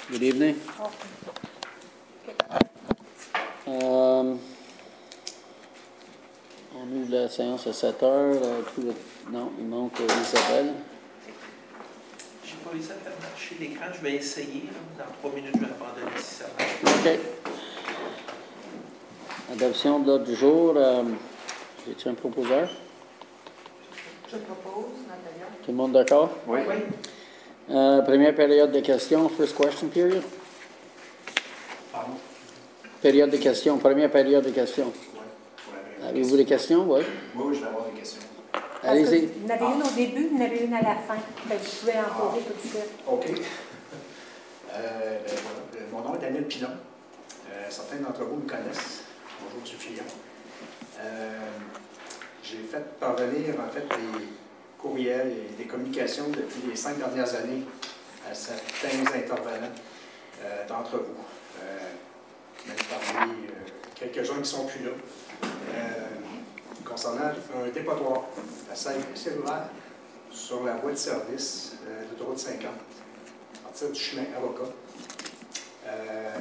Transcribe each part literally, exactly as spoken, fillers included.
Good evening. Euh, on ouvre la séance à sept heures. Euh, tout le... Non, il manque euh, Isabelle. Je n'ai pas réussi à faire marcher l'écran. Je vais essayer. Là. Dans trois minutes, je vais abandonner si ça marche. OK. Adoption de l'ordre du jour. Euh, J'ai-tu un proposeur? Je propose, Natalia. Tout le monde d'accord? Oui. oui. Euh, première période de questions, first question period. Pardon? Période de questions, première période de questions. Oui. Avez-vous des questions? Oui. Oui, oui, je vais avoir des questions. Allez-y. Vous en avez une au début, vous en avez une à la fin. Vous pouvez en poser tout de suite. OK. Euh, ben, voilà. Mon nom est Daniel Pilon. Euh, certains d'entre vous me connaissent. Bonjour, M. Fillon. Euh, J'ai fait parvenir, en fait, des courriels et des communications depuis les cinq dernières années à certains intervenants euh, d'entre vous. Euh, même parmi euh, quelques-uns qui ne sont plus là. Euh, concernant un dépotoir à Saint-Cellulaire sur la voie de service euh, de l'autoroute cinquante, à partir du chemin Avocat. Euh,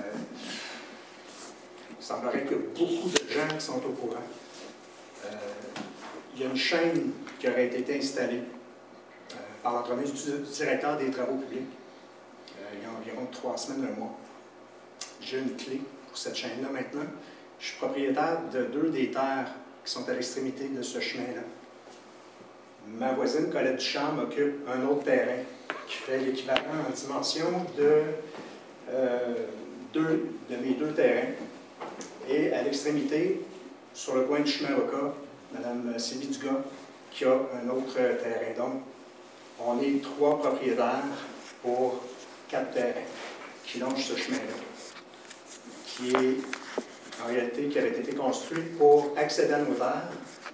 il semblerait qu'il y a beaucoup de gens qui sont au courant. Euh, il y a une chaîne qui aurait été installée euh, par l'entremise du directeur des travaux publics euh, il y a environ trois semaines, un mois. J'ai une clé pour cette chaîne-là maintenant. Je suis propriétaire de deux des terres qui sont à l'extrémité de ce chemin-là. Ma voisine, Colette Duchamp, occupe un autre terrain qui fait l'équivalent en dimension de, euh, deux, de mes deux terrains. Et à l'extrémité, sur le coin du chemin Roca, Mme Sylvie Dugas, qui a un autre terrain. Donc, on est trois propriétaires pour quatre terrains qui longent ce chemin-là, qui est en réalité qui avait été construit pour accéder à nos terres,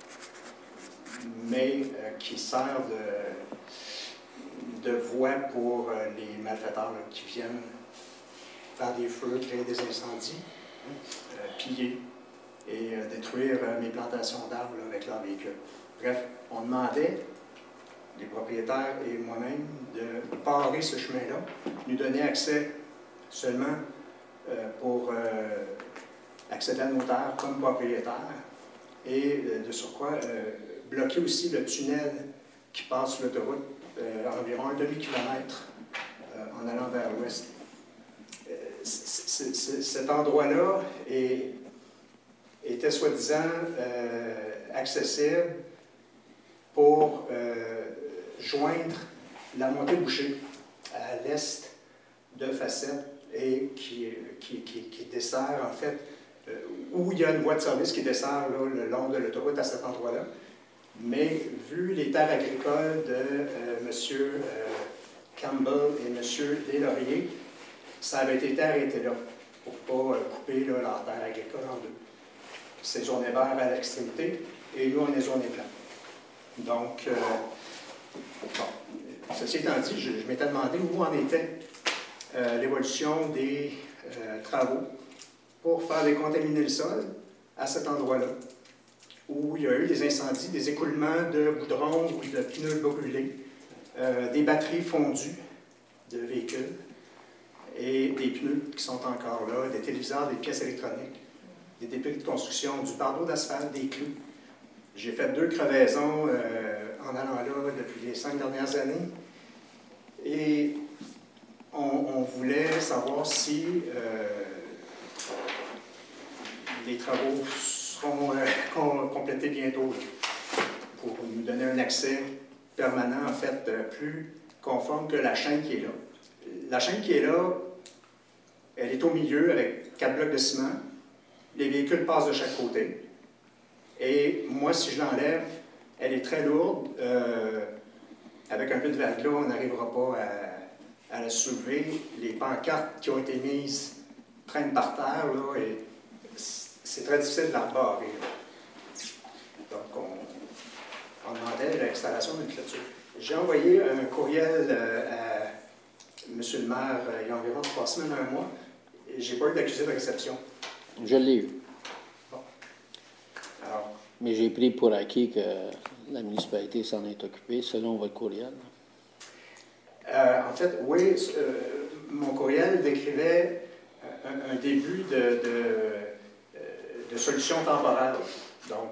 mais euh, qui sert de, de voie pour euh, les malfaiteurs là, qui viennent faire des feux, créer des incendies, euh, piller et euh, détruire euh, mes plantations d'arbres avec leurs véhicules. Bref, on demandait, les propriétaires et moi-même, de parer ce chemin-là, nous donner accès seulement euh, pour euh, accéder à nos terres comme propriétaire et euh, de surcroît euh, bloquer aussi le tunnel qui passe sur l'autoroute euh, environ un demi-kilomètre euh, en allant vers l'ouest. Euh, cet endroit-là est était soi-disant euh, accessible pour euh, joindre la montée Boucher à l'est de Facette et qui, qui, qui, qui dessert en fait, euh, où il y a une voie de service qui dessert là, le long de l'autoroute à cet endroit-là. Mais vu les terres agricoles de euh, M. Euh, Campbell et M. Deslauriers, ça avait été arrêté là pour ne pas euh, couper là, leur terre agricole en deux. C'est zoné vert à l'extrémité, et nous, on est zoné blanc. Donc, euh, bon, ceci étant dit, je, je m'étais demandé où en était euh, l'évolution des euh, travaux pour faire décontaminer le sol à cet endroit-là, où il y a eu des incendies, des écoulements de goudron ou de pneus brûlés, euh, des batteries fondues de véhicules, et des pneus qui sont encore là, des téléviseurs, des pièces électroniques, des débris de construction, du bardeau d'asphalte, des clous. J'ai fait deux crevaisons euh, en allant là depuis les cinq dernières années. Et on, on voulait savoir si euh, les travaux seront euh, complétés bientôt pour nous donner un accès permanent, en fait, plus conforme que la chaîne qui est là. La chaîne qui est là, elle est au milieu avec quatre blocs de ciment. Les véhicules passent de chaque côté. Et moi, si je l'enlève, elle est très lourde. Euh, avec un peu de verglas, on n'arrivera pas à, à la soulever. Les pancartes qui ont été mises traînent par terre, là, et c'est très difficile de la barrer. Donc, on, on demandait l'installation d'une clôture. J'ai envoyé un courriel euh, à M. le maire euh, il y a environ trois semaines, un mois, et je n'ai pas eu d'accusé de réception. Je l'ai eu. Bon. Alors, mais j'ai pris pour acquis que la municipalité s'en est occupée, selon votre courriel. Euh, en fait, oui, euh, mon courriel décrivait un, un début de, de, de solution temporaire. Donc,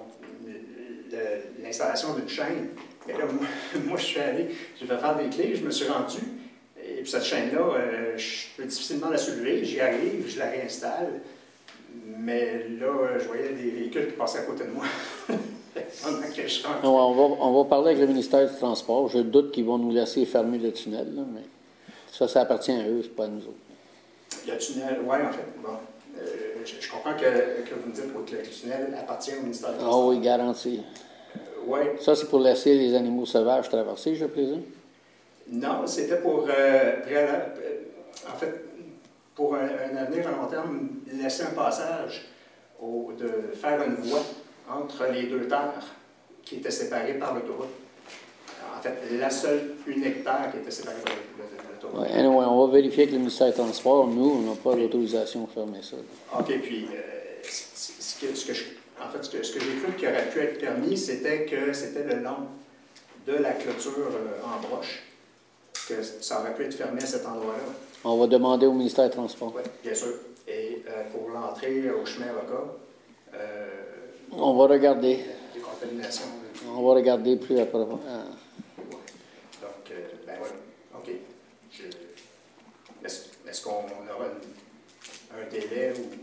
l'installation d'une chaîne. Et là, moi, moi, je suis allé, j'ai fait faire des clés, je me suis rendu. Et puis cette chaîne-là, euh, je peux difficilement la soulever. J'y arrive, je la réinstalle. Mais là, je voyais des véhicules qui passaient à côté de moi. Pendant que je rentre. Non, on, va, on va parler avec le ministère du Transport. Je doute qu'ils vont nous laisser fermer le tunnel, là, mais ça, ça appartient à eux, c'est pas à nous autres. Le tunnel, oui, en fait. Bon. Euh, je, je comprends que, que vous me dites que le tunnel appartient au ministère du Ah Transport. oui, garanti. Euh, oui. Ça, c'est pour laisser les animaux sauvages traverser, je présume? Non, c'était pour, euh, préalable, en fait, pour un, un avenir à long terme, laisser un passage, au, de faire une voie entre les deux terres qui étaient séparées par l'autoroute. En fait, la seule, unique terre qui était séparée par l'autoroute. Ouais, anyway, on va vérifier avec le ministère du Transport. Nous, on n'a pas l'autorisation de fermer ça. OK, puis, euh, ce que, ce que je, en fait, ce que, ce que j'ai cru qui aurait pu être permis, c'était que c'était le long de la clôture euh, en broche, que ça aurait pu être fermé à cet endroit-là. On va demander au ministère du Transport. Oui, bien sûr. Et euh, pour l'entrée au chemin Roca, euh, On va regarder. des contaminations. On va regarder plus après. Ah. Ouais. Donc, euh, ben voilà. OK. Je... Est-ce, est-ce qu'on aura une, un délai ou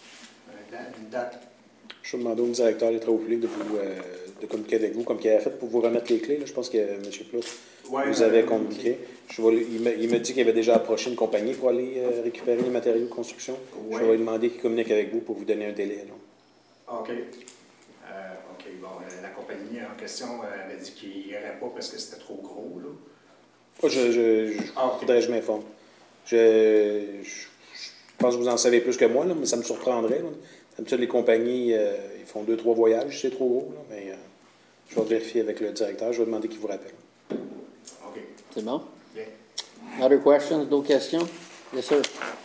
un date, une date? Je vais demander au directeur des travaux publics de, vous, euh, de communiquer avec vous, comme qu'il avait fait pour vous remettre les clés. Là. Je pense que M. Plus Ouais, vous euh, avait communiqué. Je vais, il, me, il me dit qu'il avait déjà approché une compagnie pour aller euh, récupérer les matériaux de construction. Ouais. Je vais lui demander qu'il communique avec vous pour vous donner un délai. Là. OK. Euh, OK. Bon, euh, la compagnie en question euh, avait dit qu'il n'irait pas parce que c'était trop gros, là. Oh, je, je, je, Ah, OK. faudrait que je m'informe. Je, je, je pense que vous en savez plus que moi, là, mais ça me surprendrait. Là. D'habitude, les compagnies, euh, ils font deux, trois voyages, c'est trop gros, là, mais euh, je vais vérifier avec le directeur. Je vais demander qu'il vous rappelle. OK. C'est bon? Bien. Other questions? D'autres questions? Yes, sir.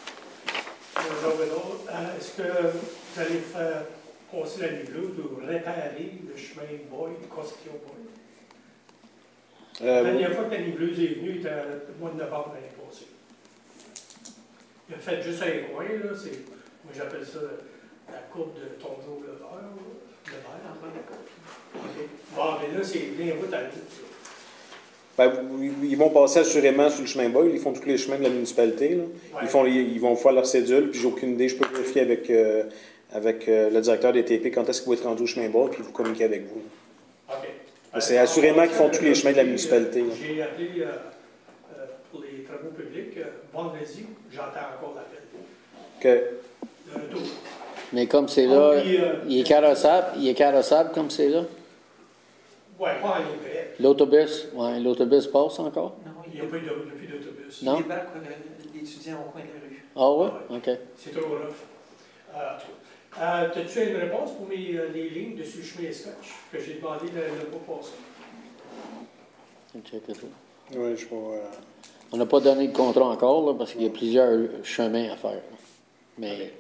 Bonjour, Benoît. Euh, Est-ce que vous allez faire passer la niveleuse ou réparer le chemin Boyd, Conception Boyd? Euh, La dernière fois que la niveleuse est venue, c'était le mois de novembre l'année passée. Il a fait juste un coin, là. C'est, moi, j'appelle ça la courbe de Tonneau le verre. Le verre, en fait. OK. Bon, mais là, c'est bien route à l'autre. Ben, ils vont passer assurément sur le chemin Boyle. Ils font tous les chemins de la municipalité. Là. Ouais. Ils, font, ils vont faire leur cédule, puis j'ai aucune idée. Je peux vérifier avec, euh, avec euh, le directeur des T P quand est-ce qu'il va être rendu au chemin Boyle, puis vous communiquer avec vous. OK. Mais c'est assurément qu'ils font tous les chemins de la municipalité. Là. J'ai appelé euh, euh, pour les travaux publics. Euh, vendredi, j'entends encore l'appel. Que, Le retour. Mais comme c'est là, Ah, puis, euh, il est carrossable, il est carrossable comme c'est là. Oui, pas en ligne. L'autobus, ouais, l'autobus passe encore? Non, Il il n'y y a a pas eu de- depuis d'autobus. Non. Il débarque euh, l'étudiant au coin de la rue. Ah oui? OK. C'est trop rough. Euh, en tout cas. Euh, As-tu une réponse pour mes, euh, les lignes de chemin et scotch que j'ai demandé le, le mois passé? Je vais checker ça. oui, je vois. Euh, On n'a pas donné de contrat encore, là, parce qu'il y a plusieurs chemins à faire. là. Mais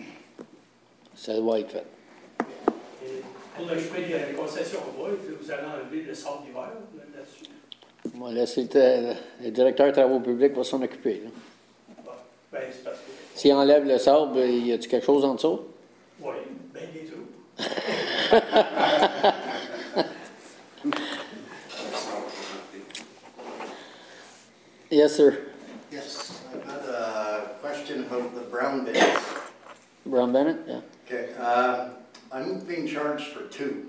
ça doit être fait. Et pour le chemin de la concession bois, vous allez enlever le sable d'hiver là- là-dessus. On va laisser le, le directeur des travaux publics va s'en occuper. là. Bon, ben, c'est parce que. S'il enlève le sable, y a-t-il quelque chose en dessous? Oui, ben des trous. Yes, sir. Yes, I've got a question about the brown bins. Brown Bennett? Yeah. Okay, uh, I'm being charged for two.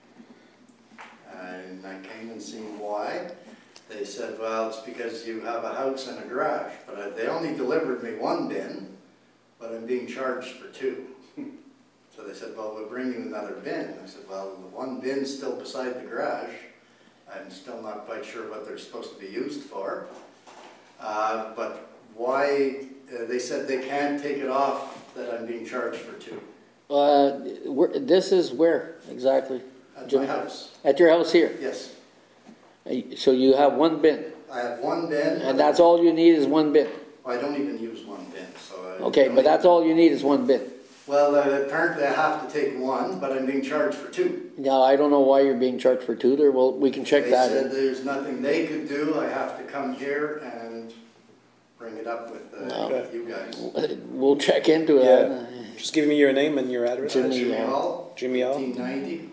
And I came and seen why. They said, well, it's because you have a house and a garage. But I, they only delivered me one bin, but I'm being charged for two. So they said, well, we'll bring you another bin. I said, well, the one bin's still beside the garage. I'm still not quite sure what they're supposed to be used for. Uh, but why, uh, they said they can't take it off that I'm being charged for two. Uh, where, this is where exactly? At Jimmy? my house, At your house here? yes. So you have one bin, I have one bin. and that's all you need is one bin. I don't even use one bin, so I. Okay, don't but that's even- all you need is one bin. Well, uh, apparently I have to take one, but I'm being charged for two. Now, I don't know why you're being charged for two there. Well, we can check They that said in. there's nothing they could do, I have to come here and bring it up with, uh, No. with you guys. We'll check into it. Yeah. Just give me your name and your address. Jimmy, Jimmy uh, Hall, Jimmy Hall. eighteen ninety,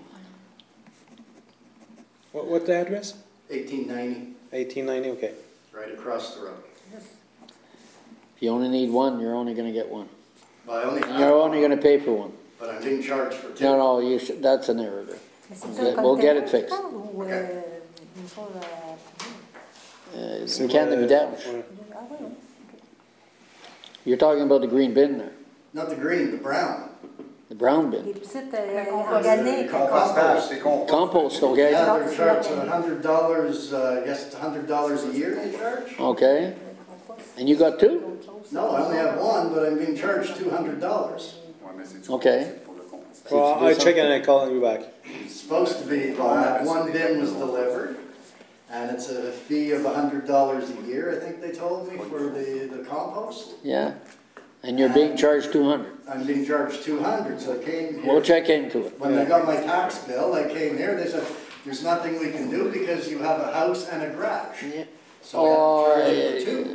What, what's the address? eighteen ninety, eighteen ninety, okay. right across the road. If you only need one, you're only gonna get one. Well, I only And have you're only one, gonna pay for one. but I'm being charged for two. No, no, you should, that's an error there. Mais c'est We'll un we'll get it container, fixed. tu parles, ou, Ok. euh, une chose à- Uh, C'est Une canne de euh, vidange. ouais. Ah oui, oui. You're talking about the green bin there, Not the green, the brown. the brown bin. Les petites euh, compost. organiques. Compost. C'est compost. Compost, okay? Yeah, they're charged a hundred dollars, uh, I guess it's a hundred dollars a year they charge? Okay, and you got two? No, I only have one, but I'm being charged two hundred dollars. Ouais, mais c'est du Ok. compost pour le compostage. Well, I'll check and I'll call you back. It's supposed to be, well, that one bin was delivered, and it's a fee of a hundred dollars a year, I think they told me, for the, the compost. Yeah, and you're being charged two hundred. I'm being charged two hundred, so I came We'll here. check into it. When I got my tax bill, I came here, they said, there's nothing we can do because you have a house and a garage. Yeah. So I Oh, had to charge you for two.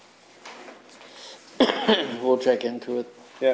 We'll check into it. Yeah.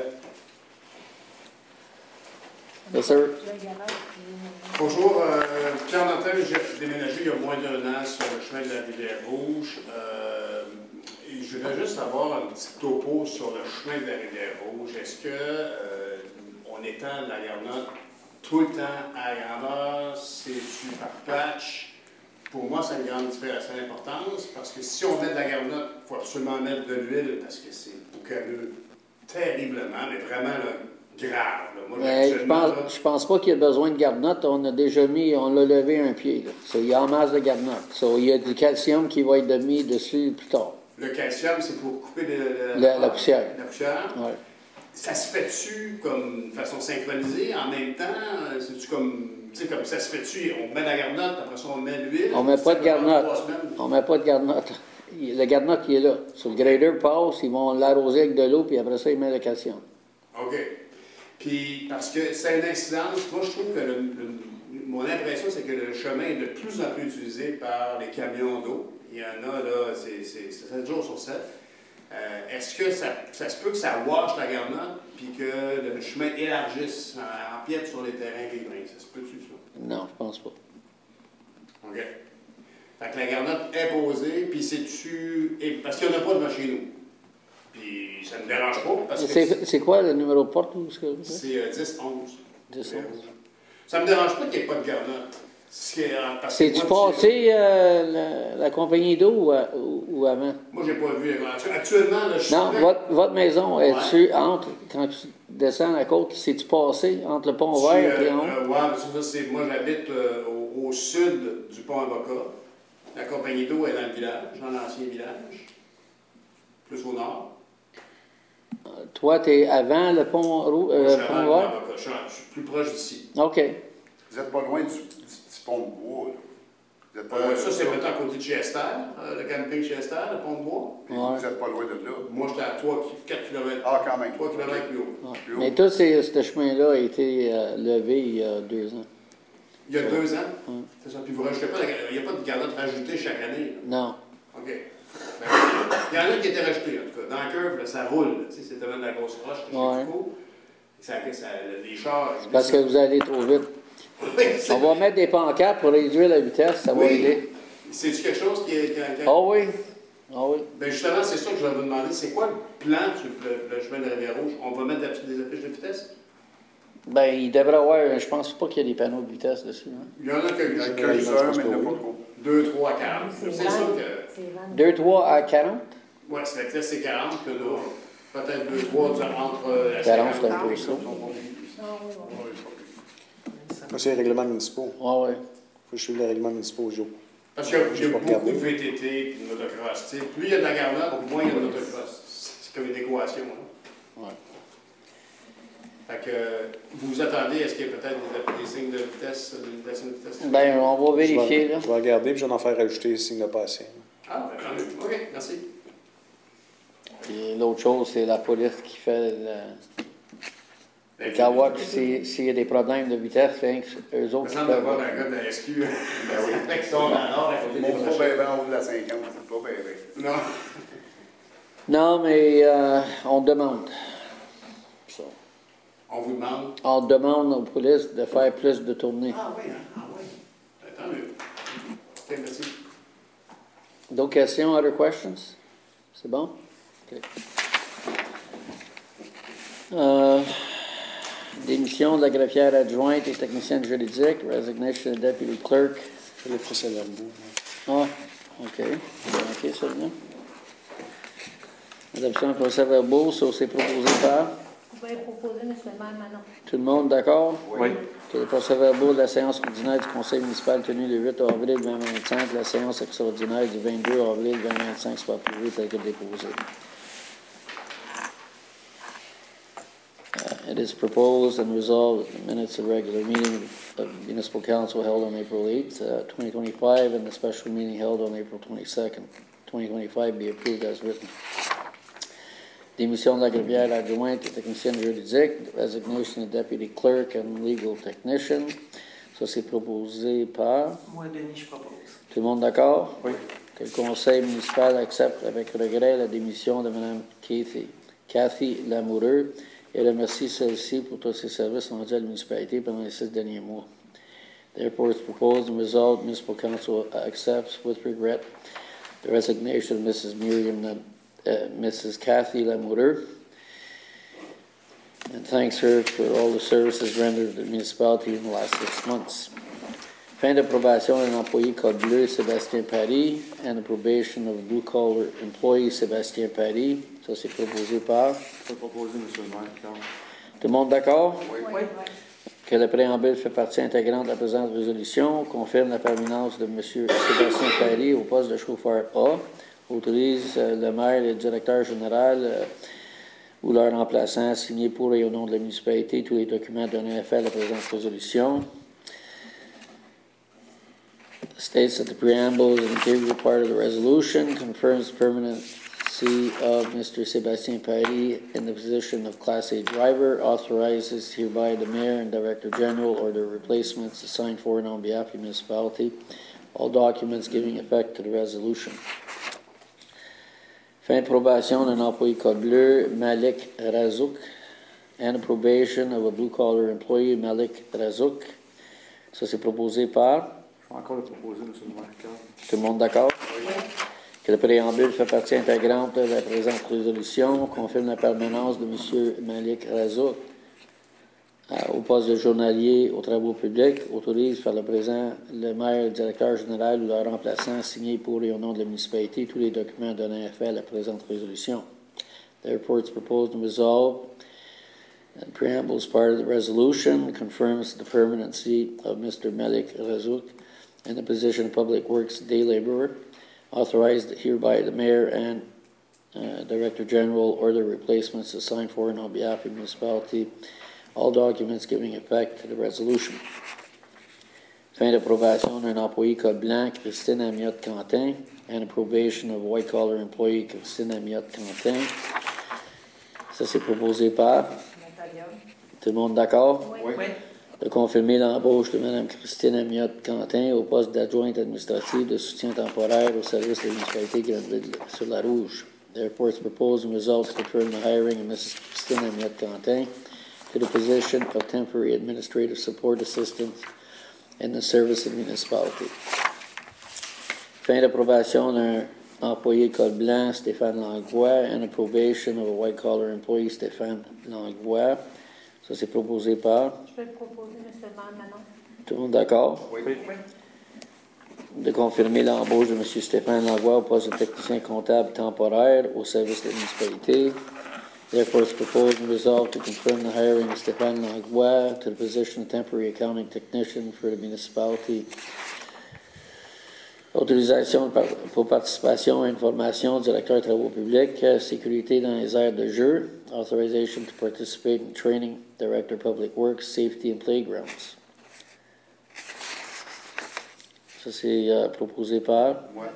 Yes, sir. Bonjour, euh, Pierre Nantel, j'ai déménagé il y a moins d'un an sur le chemin de la Rivière-Rouge. Euh, et je voudrais juste avoir un petit topo sur le chemin de la Rivière-Rouge. Est-ce que, euh, on étend la garnotte tout le temps à la grandeur? C'est-tu par patch? Pour moi, c'est une grande différence d'importance parce que si on met de la garnotte, il faut absolument mettre de l'huile parce que c'est boucaneux terriblement, mais vraiment là, grave. Là. Moi, Mais je actuellement, là, pense, je pense pas qu'il y a besoin de garnotte. On a déjà mis, on l'a levé un pied. Là. So, il y a en masse de garnotte. So, il y a du calcium qui va être mis dessus plus tard. le calcium, c'est pour couper de, de- La- la poussière. La poussière. Ouais. Ça se fait-tu comme de façon synchronisée en même temps? C'est-tu comme, tu sais, comme ça se fait-tu? On met la garnotte, après ça on met l'huile? On met pas de garnotte. Trois semaines? On met pas de garnotte. Il- Le garnotte qui est là. Sur le grader passe, ils vont l'arroser avec de l'eau, puis après ça, ils mettent le calcium. OK. Puis, parce que ça a une incidence, moi je trouve que le- le- mon impression, c'est que le chemin est de plus en plus utilisé par les camions d'eau. Il y en a, là, c'est sept jours sur sept. Euh, Est-ce que ça, ça se peut que ça wash la garnotte, puis que le chemin élargisse, en- empiète sur les terrains riverains? Ça se peut-tu, ça? Non, je pense pas. OK. Fait que la garnotte est posée, puis c'est-tu... et- Parce qu'il n'y en a pas de chez nous. Puis ça ne me dérange pas, parce que C'est c'est quoi le numéro de porte? Ou ce que vous c'est euh, dix onze. dix, onze. Ça ne me dérange pas qu'il n'y ait pas de garnotte. Ce qui est, euh, parce que C'est-tu moi, passé euh, la, la compagnie d'eau ou, à- ou- ou avant? Moi, j'ai pas vu. Actuellement, là, je suis Non, prêt- votre, votre maison, Ouais. est-tu entre, quand tu descends la côte, c'est-tu passé entre le pont je suis, vert et euh, en haut? euh, ouais, parce que ça, c'est- moi, j'habite euh, au, au sud du pont Avocat. La compagnie d'eau est dans le village, dans l'ancien village, plus au nord. Toi, tu es avant le pont, rou- Moi, euh, je suis avant pont le pont vert? Avocat. Je suis, je suis plus proche d'ici. OK. Vous n'êtes pas loin du, du petit pont de bois, là. Vous n'êtes pas loin Euh, de ça, c'est maintenant à côté de chez Esther, euh, le camping chez Esther, le pont de bois. Puis Ouais. vous n'êtes pas loin de là. Moi, j'étais à trois, quatre kilomètres. Ah, quand même. trois kilomètres plus haut. Ouais. Plus haut. Mais tout ces- ce chemin-là a été euh, levé il y a deux ans. Il y a deux ans. Ouais. C'est ça. Puis vous rajoutez pas, la- il n'y a pas de garnotte rajoutée chaque année. là. Non. OK. Ben, il y en a qui étaient rajoutés, en tout cas. Dans la curve, là, ça roule. là. Tu sais, c'est tellement de la grosse roche que Ouais. chez Foucault. Ça, ça, les chars. ils Parce que vous allez trop vite. Oui, c'est- On va mettre des pancartes pour réduire la vitesse, ça va Oui. aider. C'est-tu quelque chose qui est. qui- qui- Ah oui. Ah oui. Ben justement, c'est ça que je vais vous demander. C'est quoi le plan sur le, le chemin de la Rivière-Rouge? On va mettre des affiches de vitesse? Ben, il devrait avoir, je pense pas qu'il y ait des panneaux de vitesse dessus. Hein. Il y en a Il y a quelques quelques je heures, pense mais il n'y en a que pas oui. trop. deux, trois, quarante. C'est C'est vingt. sûr que. C'est vingt. deux, trois à quarante? Oui, c'est la vitesse, c'est quarante. Que nous, peut-être deux, trois entre euh, la quarante, c'est un cinquante. peu slow. Ah oui, oui. Moi, c'est les règlements municipaux. Ah oui. Faut que je suive les règlements municipaux, Joe. Parce qu'il y a, il y J'ai a pas beaucoup regardé. de V T T et de motocross. tu sais. Plus il y a de la garnotte, moins il y a de motocross. C'est comme une équation. Hein. Ouais. Fait que euh, vous vous attendez, est-ce qu'il y a peut-être des, des signes de vitesse, de limitation de vitesse? Ben, on va Je vérifier, vais, là. je vais regarder puis je vais en faire rajouter les signes de passé. Ah, ben, tant mieux. OK, merci. Puis l'autre chose, c'est la police qui fait le, Ben, le cawatch. Si- S'il y a des problèmes de vitesse, c'est eux Il autres me qui semble peuvent. d'avoir un gars de la S Q. Ben oui. Qui sont dans le nord à côté des Mon pas rochers. bien en haut de la cinquante, c'est pas bien bien. Non. Non, mais euh, on demande. Ça. On vous demande? On demande aux polices de faire plus de tournées. Ah oui, hein? Ah oui. Ben, tant mieux. Ok, merci. D'autres questions, other questions? C'est bon? OK. Euh, démission de la greffière adjointe et technicienne juridique, resignation of deputy clerk. C'est le procès-verbaux. Ah, OK. OK, celui-là. Adoption de procès-verbaux, ça c'est proposé par... Vous pouvez proposer, M. le maire, Manon. Tout le monde d'accord? Oui. Que les procès-verbaux de la séance ordinaire du Conseil municipal tenue le huit avril deux mille vingt-cinq, la séance extraordinaire du vingt-deux avril deux mille vingt-cinq soit approuvée telle que déposée. Uh, it is proposed and resolved that the minutes of regular meeting of municipal council held on April eighth, uh, twenty twenty-five, and the special meeting held on April twenty-second, twenty twenty-five be approved as written. Démission de la greffière adjointe et technicienne juridique, resignation of deputy clerk and legal technician. Ça, c'est proposé par... Moi, Denis, je propose. Tout le monde d'accord? Oui. Que le conseil municipal accepte avec regret la démission de Mme Cathy, Cathy Lamoureux et remercie celle-ci pour tous ses services rendus à la municipalité pendant les six derniers mois. Therefore, it's proposed and resolved, municipal council accepts with regret the resignation of Missus Miriam Uh, Missus Cathy Lamoureux, and thanks her for all the services rendered to the municipality in the last six months. Fin d'approbation d'un employé Code Bleu, Sébastien Paris, and the probation of blue collar employee Sébastien Paris. Ça, c'est proposé par... Je peux proposer, M. le maire, Carl. Tout le monde d'accord? Oui. Oui. Que le préambule fait partie intégrante de la présente résolution, confirme la permanence de M. Sébastien Paris au poste de chauffeur A, autorise euh, le maire et le directeur général euh, ou leur remplaçant à signer pour et au nom de la municipalité tous les documents donnés à faire à la présente résolution. States that the preamble is an integral part of the resolution, confirms the permanency of Mister Sébastien Paris in the position of Class A driver, authorizes hereby the mayor and director general or their replacements to sign for and on behalf of the municipality all documents giving effect to the resolution. Fin de probation d'un employé Code Bleu, Malik Razouk, and probation of a blue-collar employee, Malik Razouk. Ça, c'est proposé par... Je vais encore le proposer, M. le maire, Carl. Tout le monde d'accord? Oui. Que le préambule fait partie intégrante de la présente résolution, confirme la permanence de M. Malik Razouk au poste de journalier aux travaux publics, autorise par le présent le maire, le directeur général ou leur remplaçant signer pour et au nom de la municipalité tous les documents donnant effet à la présente résolution. Therefore, it's proposed and resolved. The preamble is part of the resolution, confirms the permanency of Mister Malik Razouk in the position of Public Works day laborer, authorized hereby the mayor and uh, director general or their replacements to sign for and on behalf of the municipality all documents giving effect to the resolution. Fin d'approbation d'un employé Code Blanc, Christine Amiotte-Quentin, and approbation of white-collar employee Christine Amiotte-Quentin. Ça, c'est proposé par... Tout le monde d'accord? Oui. Oui. De confirmer l'embauche de Mme Christine Amiotte-Quentin au poste d'adjointe administrative de soutien temporaire au service de la municipalité Grenville-sur-la-Rouge. Therefore, it's proposed and resolved to confirm the hiring of Missus Christine Amiotte-Quentin to the position of temporary administrative support assistant in the service of the municipality. Fin d'approbation d'un employé Code Blanc, Stéphane Langlois, and approbation of a white-collar employee, Stéphane Langlois. Ça, c'est proposé par... Je peux le proposer, M. le maire, Manon. Tout le monde d'accord? Oui. De confirmer l'embauche de M. Stéphane Langlois au poste de technicien comptable temporaire au service de la municipalité. Therefore, it's proposed and resolved to confirm the hiring of Stéphane Langlois to the position of temporary accounting technician for the municipality. Autorisation pour participation et information du directeur des travaux publics, sécurité dans les aires de jeu. Authorization to participate in training, director public works, safety and playgrounds. Ça, c'est euh, proposé par... Ouais.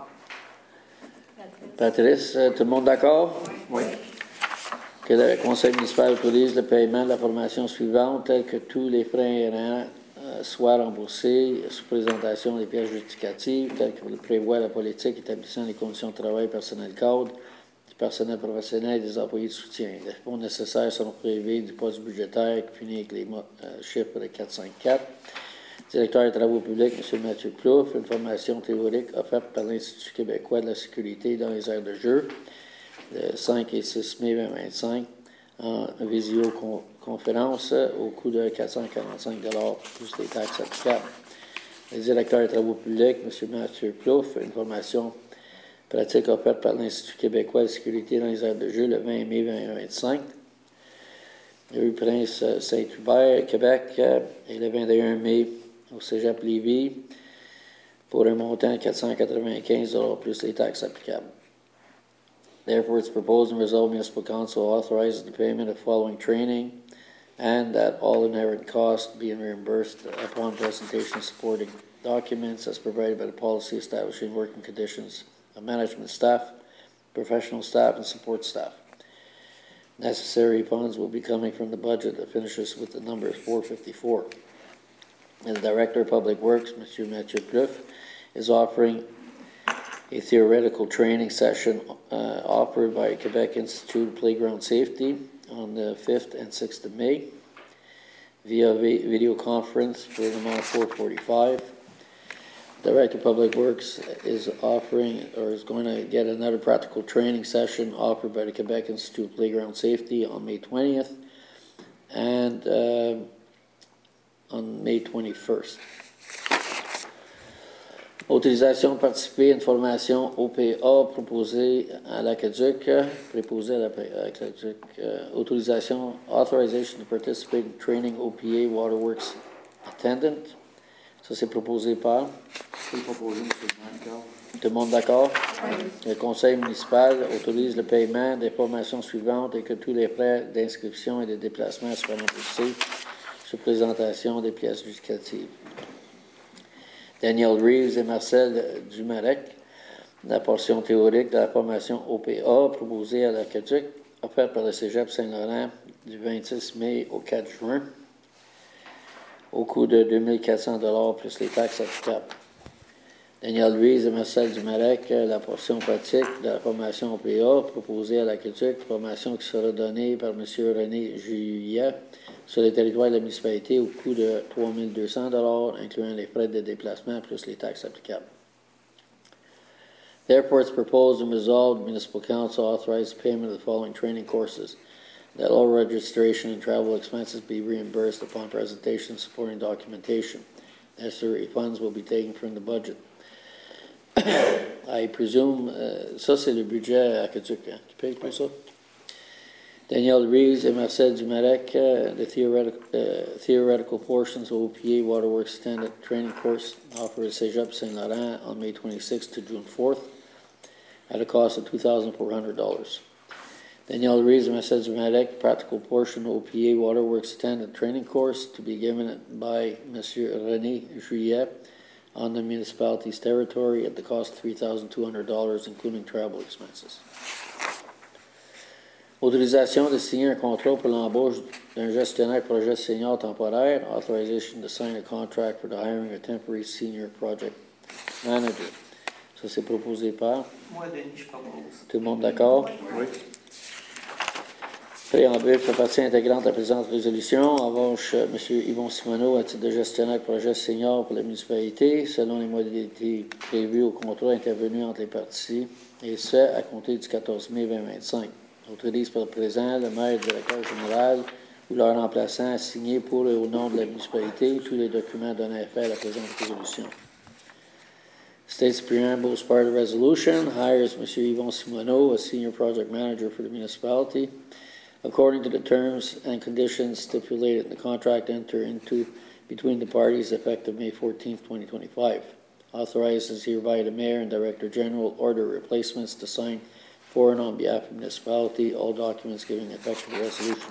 Patrice, euh, tout le monde d'accord? Oui. Que le conseil municipal autorise le paiement de la formation suivante, tel que tous les frais inhérents euh, soient remboursés sous présentation des pièces justificatives, telles que le prévoit la politique établissant les conditions de travail personnel cadre du personnel professionnel et des employés de soutien. Les fonds nécessaires seront prélevés du poste budgétaire qui finit avec les euh, chiffres de quatre cent cinquante-quatre. Directeur des travaux publics, M. Mathieu Plouffe, une formation théorique offerte par l'Institut québécois de la sécurité dans les aires de jeu, le cinq et six mai deux mille vingt-cinq, en visioconférence au coût de quatre cent quarante-cinq dollars plus les taxes applicables. Le directeur des travaux publics, M. Mathieu Plouffe, une formation pratique offerte par l'Institut québécois de sécurité dans les aires de jeu le vingt mai deux mille vingt-cinq. Rue Prince Saint-Hubert, Québec, et le vingt et un mai au Cégep Lévis, pour un montant de quatre cent quatre-vingt-quinze dollars plus les taxes applicables. Therefore, it's proposed and resolved Municipal Council authorizes the payment of following training and that all inherent costs being reimbursed upon presentation of supporting documents as provided by the policy establishing working conditions of management staff, professional staff, and support staff. Necessary funds will be coming from the budget that finishes with the number four fifty-four. And the Director of Public Works, Mister Mathieu Plouffe, is offering a theoretical training session uh, offered by Quebec Institute of Playground Safety on the fifth and sixth of May via vi- video conference for the amount of four forty-five. Director of Public Works is offering or is going to get another practical training session offered by the Quebec Institute of Playground Safety on May twentieth and uh, on May twenty-first. Autorisation de participer à une formation O P A proposée à l'Aqueduc, préposée à l'Aqueduc. Uh, autorisation, authorization to participate in training O P A Waterworks attendant. Ça, c'est proposé par. C'est proposé, M. Blanc. Tout le monde d'accord? Oui. Le conseil municipal autorise le paiement des formations suivantes et que tous les frais d'inscription et de déplacement soient remboursés sur présentation des pièces justificatives. Daniel Reeves et Marcel Dumarec, la portion théorique de la formation O P A proposée à l'Aqueduc, offerte par le Cégep Saint-Laurent du vingt-six mai au quatre juin, au coût de deux mille quatre cents dollars plus les taxes applicables. Daniel Reeves et Marcel Dumarec, la portion pratique de la formation O P A proposée à l'Aqueduc, formation qui sera donnée par M. René Juillet sur le territoire de la municipalité au coût de trois mille deux cents dollars, incluant les frais de déplacement plus les taxes applicables. Therefore, it's proposed and resolved the Municipal Council authorize payment of the following training courses, that all registration and travel expenses be reimbursed upon presentation supporting documentation. Necessary funds will be taken from the budget. I presume, uh, ça c'est le budget à Aqueduc hein, qui paye pour ça. Daniel Reeves et Marcel Dumarec, uh, the theoretical, uh, theoretical portions of O P A Waterworks Standard Training Course offered at Cégep Saint-Laurent on May twenty-sixth to June fourth at a cost of two thousand four hundred dollars. Daniel Reeves and Marcel Dumarec, practical portion of O P A Waterworks Standard Training Course to be given by Monsieur René Juillet on the municipality's territory at the cost of three thousand two hundred dollars, including travel expenses. Autorisation de signer un contrat pour l'embauche d'un gestionnaire projet senior temporaire. Authorization to sign a contract for the hiring of a temporary senior project manager. Ça, c'est proposé par. Moi, Denis, je propose. Tout le monde d'accord? Oui. Préambule fait partie intégrante de la présente résolution. Embauche euh, M. Yvon Simoneau à titre de gestionnaire projet senior pour la municipalité, selon les modalités prévues au contrat intervenu entre les parties, et ce, à compter du quatorze mai deux mille vingt-cinq. Autorise par le présent le maire, le directeur général ou leur remplaçant à signer pour et au nom de la municipalité tous les documents donnant effet à la présente résolution. States preamble as part of the resolution, hires M. Yvon Simoneau, a senior project manager for the municipality, according to the terms and conditions stipulated in the contract entered into between the parties effective May fourteenth, twenty twenty-five. Authorizes hereby the mayor and director general order replacements to sign for and on behalf of the municipality all documents giving effect to the resolution.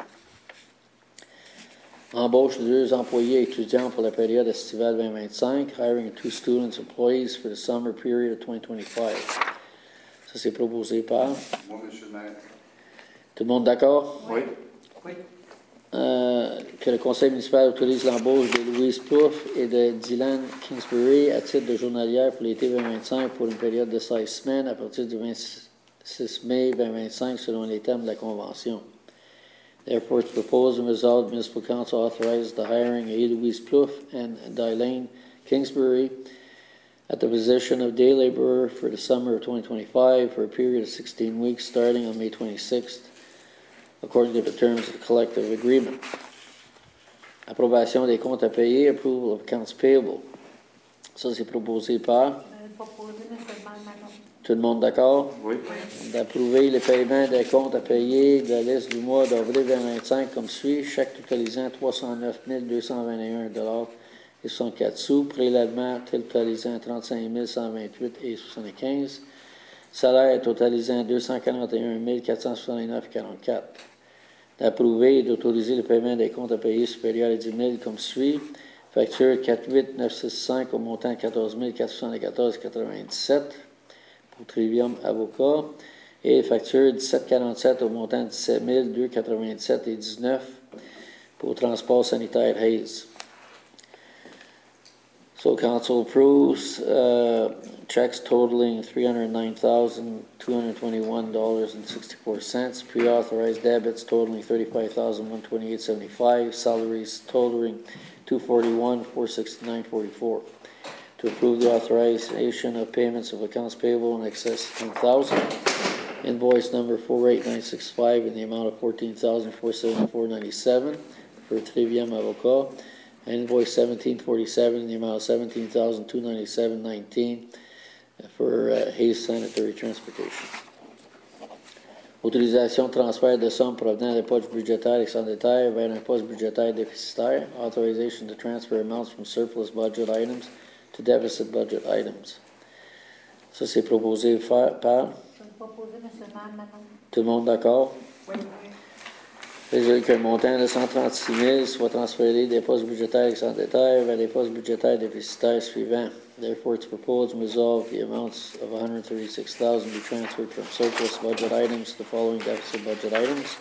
Embauche de deux employés étudiants pour la période estivale vingt vingt-cinq, hiring two students employees for the summer period of twenty twenty-five. Ça, c'est proposé par. Moi, M. le maire. Tout le monde d'accord? Oui. Oui. Euh, que le conseil municipal autorise l'embauche de Louise Plouffe et de Dylan Kingsbury à titre de journalière pour l'été vingt vingt-cinq pour une période de seize semaines à partir du vingt-six six mai deux mille vingt-cinq selon les termes de la Convention. Therefore, it's proposed and resolved, municipal council authorizes the hiring of Eloise Plouffe and Dylane Kingsbury at the position of day laborer for the summer of twenty twenty-five for a period of sixteen weeks starting on May twenty-sixth, according to the terms of the collective agreement. Approbation des comptes à payer, approval of accounts payable. Ça, c'est proposé par... Euh, Proposé, M. Manon. Tout le monde d'accord? Oui. D'approuver les paiements des comptes à payer de la liste du mois d'avril deux mille vingt-cinq comme suit. Chèque totalisant trois cent neuf mille deux cent vingt et un dollars et soixante-quatre sous. Prélèvement totalisant trente-cinq mille cent vingt-huit et soixante-quinze. Salaire totalisant deux cent quarante et un mille quatre cent soixante-neuf et quarante-quatre. D'approuver et d'autoriser le paiement des comptes à payer supérieurs à dix mille comme suit. Facture quatre huit neuf six cinq au montant quatorze mille quatre cent soixante-quatorze virgule quatre-vingt-dix-sept pour Trivium Avocat et facture dix-sept quarante-sept au montant dix-sept mille deux cent quatre-vingt-dix-sept et dix-neuf pour Transport Sanitaire Hayes. So council approves uh, checks totaling three hundred nine thousand two hundred twenty-one dollars and sixty-four cents, pre-authorized debits totaling thirty-five thousand one hundred twenty-eight dollars and seventy-five cents, salaries totaling two hundred forty-one thousand four hundred sixty-nine dollars and forty-four cents. To approve the authorization of payments of accounts payable in excess of ten thousand dollars. Invoice number four eight nine six five in the amount of fourteen thousand four hundred seventy-four dollars and ninety-seven cents for Trivium Avocat. And invoice seventeen forty-seven in the amount of seventeen thousand two hundred ninety-seven dollars and nineteen cents for uh, Hayes Sanitary Transportation. Autorisation de transfert de sommes provenant des poches budgétaires excédentaires vers un poste budgétaire déficitaire. Authorization to transfer amounts from surplus budget items to deficit budget items. Ça, c'est proposé par... C'est proposé, M. Manon. Tout le monde d'accord? Oui. Résultat que le montant de cent trente-six mille soit transféré des postes budgétaires excédentaires vers les postes budgétaires déficitaires suivants. Therefore, it's proposed and resolved the amounts of one hundred thirty-six thousand dollars be transferred from surplus budget items to the following deficit budget items.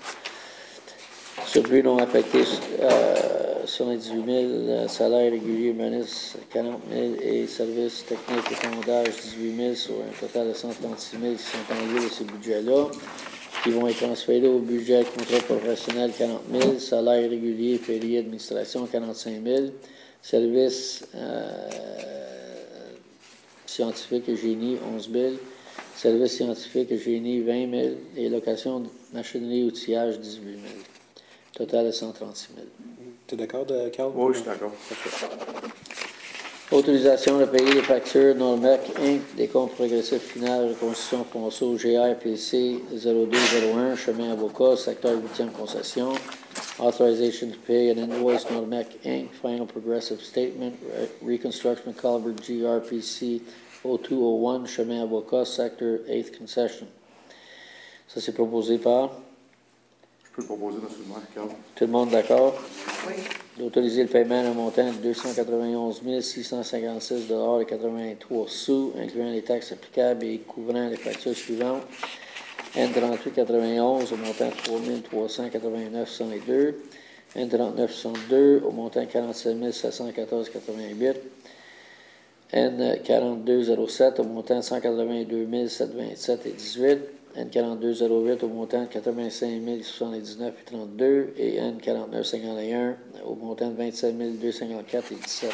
Surplus non affecté euh, soixante-dix-huit mille, euh, salaire régulier bonus quarante mille et services techniques et sondage dix-huit mille sur un total de cent trente-six mille qui sont enlevés de ces budgets-là, qui vont être transférés au budget contrat professionnel quarante mille, salaire régulier payé administration quarante-cinq mille, services euh, scientifiques et génie onze mille, services scientifiques et génie vingt mille et location de machinerie et outillage dix-huit mille. Total de cent trente-six mille. Tu es d'accord, de Carl? Oui, je suis d'accord. Autorisation de payer les factures Normec Incorporated des comptes progressifs finales, reconstruction Ponceau G R P C zéro deux zéro un, chemin Avocat, secteur huitième concession. Authorization to pay an invoice Normec Incorporated, final progressive statement, re reconstruction Culver G R P C zéro deux zéro un, chemin Avocat, secteur eighth concession. Ça, c'est proposé par... Je peux le proposer, M. le maire, Carl. Tout le monde d'accord? Oui. D'autoriser le paiement d'un montant de deux cent quatre-vingt-onze mille six cent cinquante-six dollars et quatre-vingt-trois sous, incluant les taxes applicables et couvrant les factures suivantes. N trente-huit quatre-vingt-onze au montant de trois mille trois cent quatre-vingt-neuf virgule soixante-deux. N trente-neuf soixante-deux au montant de quarante-sept mille sept cent quatorze virgule quatre-vingt-huit. N quarante-deux zéro sept au montant de cent quatre-vingt-deux mille sept cent vingt-sept et dix-huit. N quarante-deux zéro huit au montant de quatre-vingt-cinq mille soixante-dix-neuf et trente-deux et N quarante-neuf cinquante et un au montant de vingt-sept mille deux cent cinquante-quatre et dix-sept.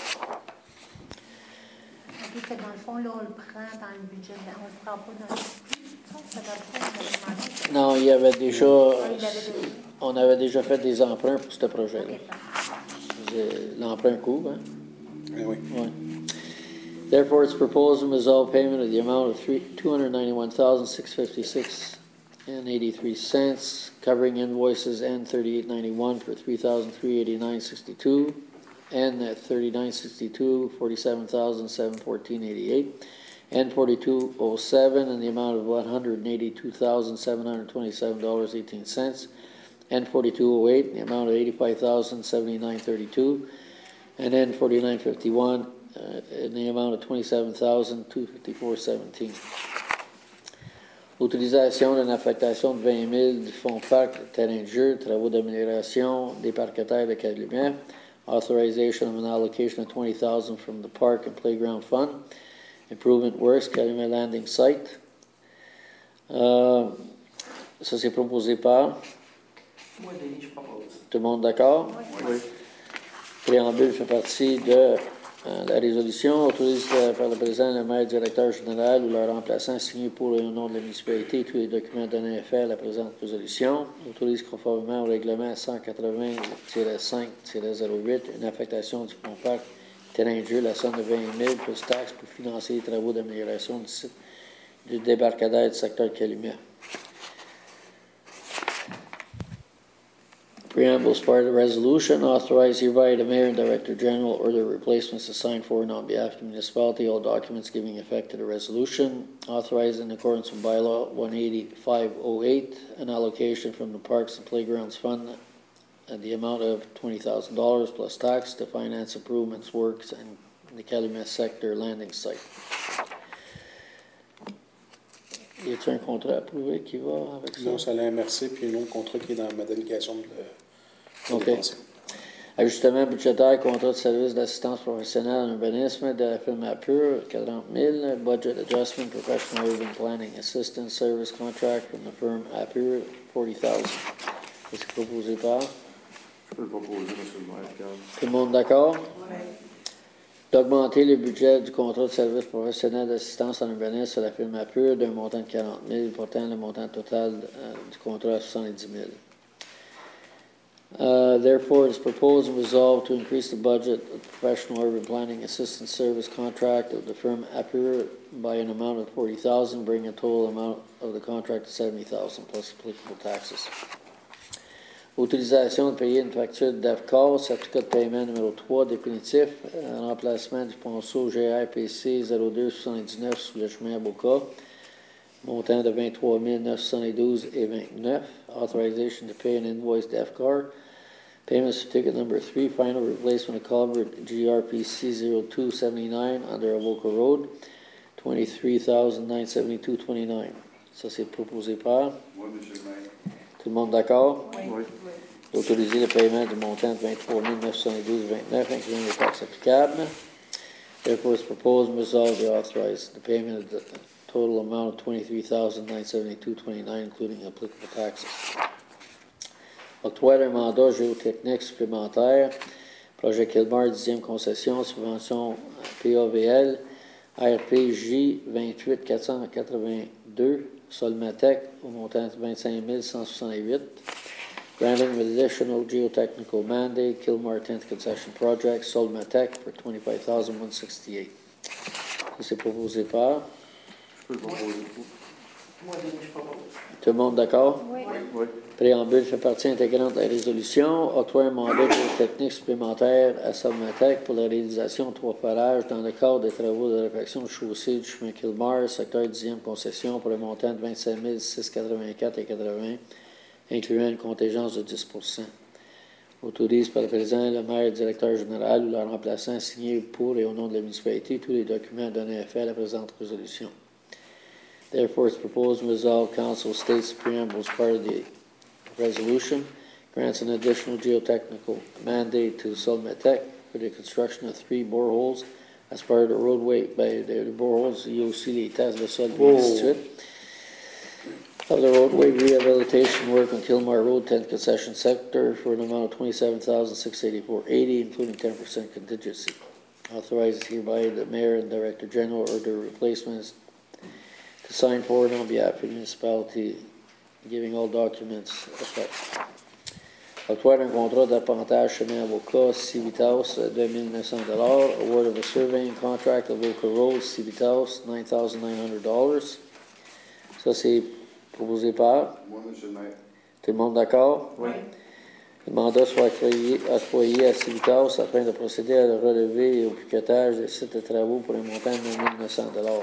OK, que dans le fond, là, on le prend dans le budget, on ne le prend pas dans le... Ça, ça va pas, on Non, il y avait déjà... Ah, il avait déjà... On avait déjà fait des emprunts pour ce projet-là. OK, L'emprunt couvre, hein? Eh oui. Oui. Therefore, it's proposed and resolved payment of the amount of two hundred ninety-one thousand six hundred fifty-six dollars and eighty-three cents, covering invoices N thirty-eight ninety-one for three thousand three hundred eighty-nine dollars and sixty-two cents, N thirty-nine sixty-two, forty-seven thousand seven hundred fourteen dollars and eighty-eight cents, N forty-two oh seven in the amount of one hundred eighty-two thousand seven hundred twenty-seven dollars and eighteen cents, N forty-two oh eight in the amount of eighty-five thousand seventy-nine dollars and thirty-two cents, and N forty-nine fifty-one Uh, in the amount of twenty-seven thousand two hundred fifty-four dollars and seventeen cents. Autorisation d'une affectation de vingt mille du fonds parc, terrain de jeu, travaux d'amélioration des parquetaires de Calumet. Authorization of an allocation of twenty thousand dollars from the Park and Playground Fund. Improvement works, Calumet Landing Site. Euh, ça, c'est proposé par. Moi, Denis, je propose. Tout le monde d'accord? Oui. Préambule fait partie de euh, la résolution. Autorise euh, par le président, le maire, le directeur général ou leur remplaçant à signer pour et au nom de la municipalité tous les documents donnés à faire à la présente résolution. Autorise conformément au règlement cent quatre-vingts tiret cinq tiret zéro huit une affectation du pont parc terrain de jeu, la somme de vingt mille plus taxes pour financer les travaux d'amélioration du site du débarcadère du secteur de Calumet. Preamble is part of the resolution. Authorize hereby the mayor and director general or their replacements to sign for and on behalf of the municipality all documents giving effect to the resolution. Authorized in accordance with bylaw one eighty-five oh eight an allocation from the Parks and Playgrounds Fund at the amount of twenty thousand dollars plus tax to finance improvements works in the Calumet sector landing site. Y a-t-il un contrat approuvé qui va avec ça? Non, c'est à la M R C, puis un autre contrat qui est dans ma délégation de, de OK. dépenser. Ajustement budgétaire, contrat de service d'assistance professionnelle en urbanisme de la firme Apure, quarante mille. Budget adjustment, professional urban planning assistance service contract from the firm Apure, forty thousand. C'est proposé par? Je peux le proposer, monsieur le maire, Pierre. Tout le monde d'accord? Oui. D'augmenter le budget du contrat de service professionnel d'assistance en urbanisme à la firme Apure d'un montant de quarante mille, portant le montant total euh, du contrat à soixante-dix mille. Uh, therefore, it is proposed and resolved to increase the budget of the professional urban planning assistance service contract of the firm Apure by an amount of forty thousand, bringing a total amount of the contract to seventy thousand plus applicable taxes. Autorisation de payer une facture de D A F C A R, certificat de paiement numéro trois définitif, en remplacement du ponceau G R P C zéro deux soixante-dix-neuf sous le chemin à Boca, montant de vingt-trois mille neuf cent soixante-douze et vingt-neuf. Authorization to pay an invoice D A F C A R. Payment certificate number three, final replacement of culvert G R P C zero two seventy-nine under Avoca Road, twenty-three thousand nine hundred seventy-two twenty-nine. Ça, c'est proposé par. Oui, monsieur le maire. Tout le monde d'accord? Oui. Oui. D'autoriser le paiement du montant de vingt-trois mille neuf cent soixante-douze virgule vingt-neuf, incluant les taxes applicables. Therefore, it's proposed and resolved to authorize the payment of the total amount of twenty-three thousand nine hundred seventy-two twenty-nine, including applicable taxes. Octroi d'un mandat géotechnique supplémentaire. Projet Kilmar, dixième concession, subvention P A V L, R P J vingt-huit quatre cent quatre-vingt-deux, Solmatec, au montant de vingt-cinq mille cent soixante-huit. Granting an additional geotechnical mandate, Kilmar tenth concession project, Solmatec, for twenty-five thousand one hundred sixty-eight. C'est proposé par. Je peux le proposer. Moi, Denis, je propose. Tout le monde d'accord? Oui. Oui. Préambule fait partie intégrante de la résolution. Octroi un mandat géotechnique supplémentaire à Solmatec pour la réalisation de trois forages dans le cadre des travaux de réfection de chaussée du chemin Kilmar, secteur dixième concession, pour un montant de vingt-cinq mille six cent quatre-vingt-quatre et quatre-vingts, incluant une contingence de dix pour cent. Autorise par le président, le maire, le directeur général ou leur remplaçant à signer pour et au nom de la municipalité tous les documents donnés à faire à la présente résolution. Therefore, it's proposed and resolved, Council states the preamble as part of the resolution, grants an additional geotechnical mandate to Solmatec for the construction of three boreholes as part of the roadway, by the boreholes, il y a aussi les tasses de sol, et ainsi de suite. Of the roadway rehabilitation work on Kilmar Road, tenth concession sector, for an amount of twenty-seven thousand six hundred eighty-four eighty, including ten percent contingency. Authorizes hereby the mayor and director general or their replacements to sign forward on behalf of the municipality, giving all documents effect. Octroi d'un contrat d'appontage chemin Avoca, Civitas, deux mille neuf cents dollars. Award of a surveying contract of Avoca Road, Civitas, nine thousand nine hundred dollars. Ça, c'est proposé par. Moi, monsieur le maire. Tout le monde d'accord? Oui. Le mandat soit octroyé, octroyé à Civitas afin de procéder à le relevé et au piquetage des sites de travaux pour un montant de neuf mille neuf cents dollars.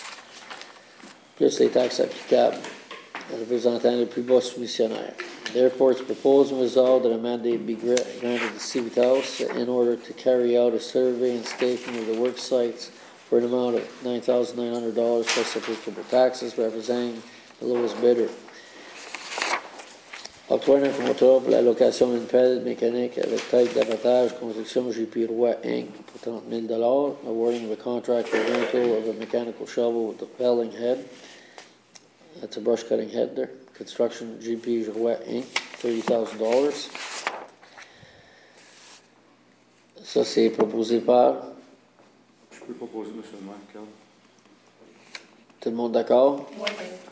Plus les taxes applicables, représentant le plus bas soumissionnaire. Therefore, it's proposed and resolved that a mandate be granted to Civitas in order to carry out a survey and staking of the work sites for an amount of nine thousand nine hundred dollars plus applicable taxes, representing the lowest bidder. Octroi d'un contrat pour la location d'une pelle mécanique avec tête d'abattage, construction J P Roy Incorporated pour trente mille dollars. Awarding of a contract for rental of a mechanical shovel with the felling head. That's a brush cutting head there. Construction G P Roy Incorporated, thirty thousand dollars. Ça, c'est proposé par... Je peux proposer, M. le maire, Carl. Tout le monde d'accord? Oui.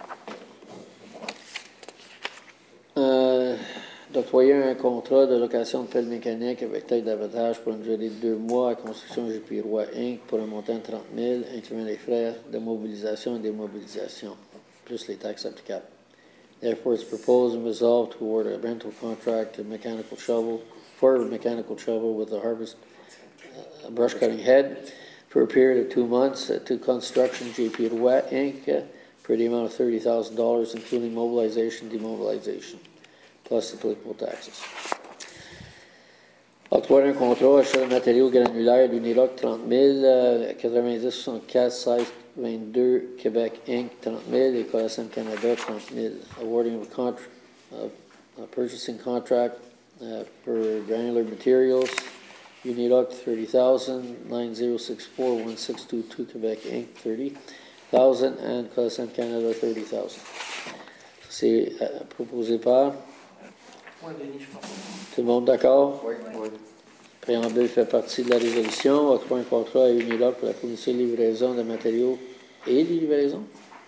Euh, D'octroyer un contrat de location de pelle mécanique avec taille d'abattage pour une durée de deux mois à Construction G P Roy Incorporated pour un montant de trente mille, incluant les frais de mobilisation et démobilisation, plus les taxes applicables. Therefore, it's proposed and resolved to award a rental contract to mechanical shovel for a mechanical shovel with a harvest uh, brush cutting head for a period of two months uh, to Construction G P Roy Incorporated uh, for the amount of thirty thousand dollars, including mobilization, demobilization, plus applicable taxes. Octroyer un contrat achat de matériaux granulaires d'Uniroc trente mille, euh, quatre-vingt-dix soixante-quatre seize vingt-deux Québec Incorporated trente mille et Colassem Canada trente mille. Awarding a, contra- uh, a purchasing contract uh, for granular materials. Uniroc thirty thousand, nine zero six four one six two two Québec Incorporated thirty thousand and Colassem Canada thirty thousand. C'est euh, proposé par... Moi, Denis, je pense. Tout le monde d'accord? Oui, oui. Préambule fait partie de la résolution. Octroie un contrat à Uniloc pour la fourniture et livraison de matériaux et des livraisons.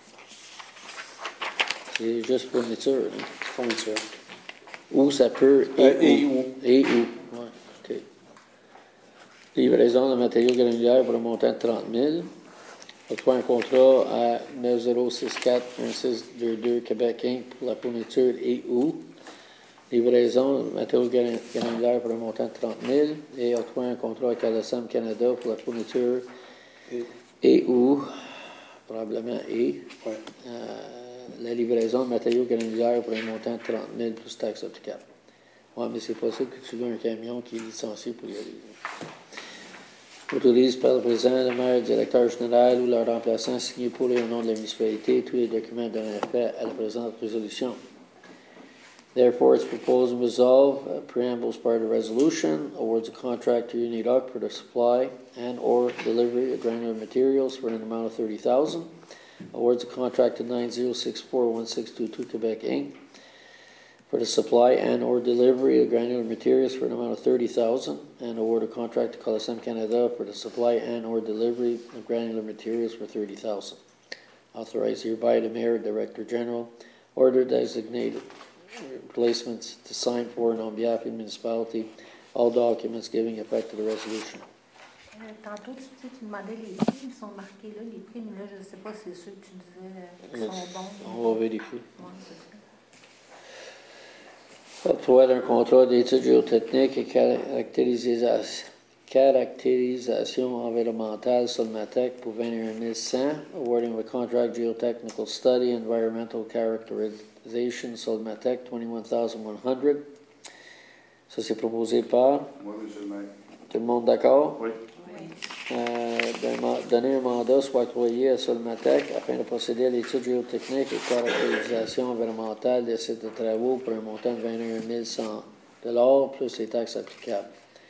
C'est juste fourniture. Hein? Fourniture. Ou ça peut... Et, Euh, et ou. ou. Et ou. Ouais, OK. Livraison de matériaux granulaires pour un montant de trente mille. Octroie un contrat à neuf zéro six quatre un six deux deux Québec Incorporated pour la fourniture et ou. Livraison de matériaux granulaires pour un montant de trente mille et octroie un contrat à Colassem Canada pour la fourniture Et, et ou, probablement et, ouais. euh, la livraison de matériaux granulaires pour un montant de trente mille plus taxes applicables. Oui, mais c'est possible que tu veux un camion qui est licencié pour y aller. Autorise par le président, le maire, le directeur général ou leur remplaçant signé pour et au nom de la municipalité tous les documents donnant effet à la présente résolution. Therefore, it's proposed and resolved, uh, preambles part of the resolution, awards a contract to Unidoc for the supply and or delivery of granular materials for an amount of thirty thousand dollars. Awards a contract to nine zero six four one six two two Quebec Incorporated for the supply and or delivery of granular materials for an amount of thirty thousand dollars. And award a contract to Colassem Canada for the supply and or delivery of granular materials for thirty thousand dollars. Authorize hereby the Mayor, Director General, order designated replacements to sign for and on behalf of the municipality all documents giving effect to the resolution. Euh, tantôt, tu, tu, tu demandais les prix, ils sont marqués là, les prix, mais là, je ne sais pas si c'est ceux que tu disais euh, qui sont bons. On va vérifier. Oui, c'est ça. Octroi d'un contrat d'études géotechniques et caractérisation, caractérisation environnementale Solmatec pour vingt et un mille cent. Awarding the contract geotechnical study, environmental characterization Solmatec twenty-one thousand one hundred. Ça, c'est proposé par... Moi, M. le maire. Tout le monde d'accord? Oui. Euh, donner un mandat soit octroyé à Solmatec afin de procéder à l'étude géotechnique et caractérisation environnementale des sites de travaux pour un montant de vingt et un mille cent dollars plus les taxes applicables.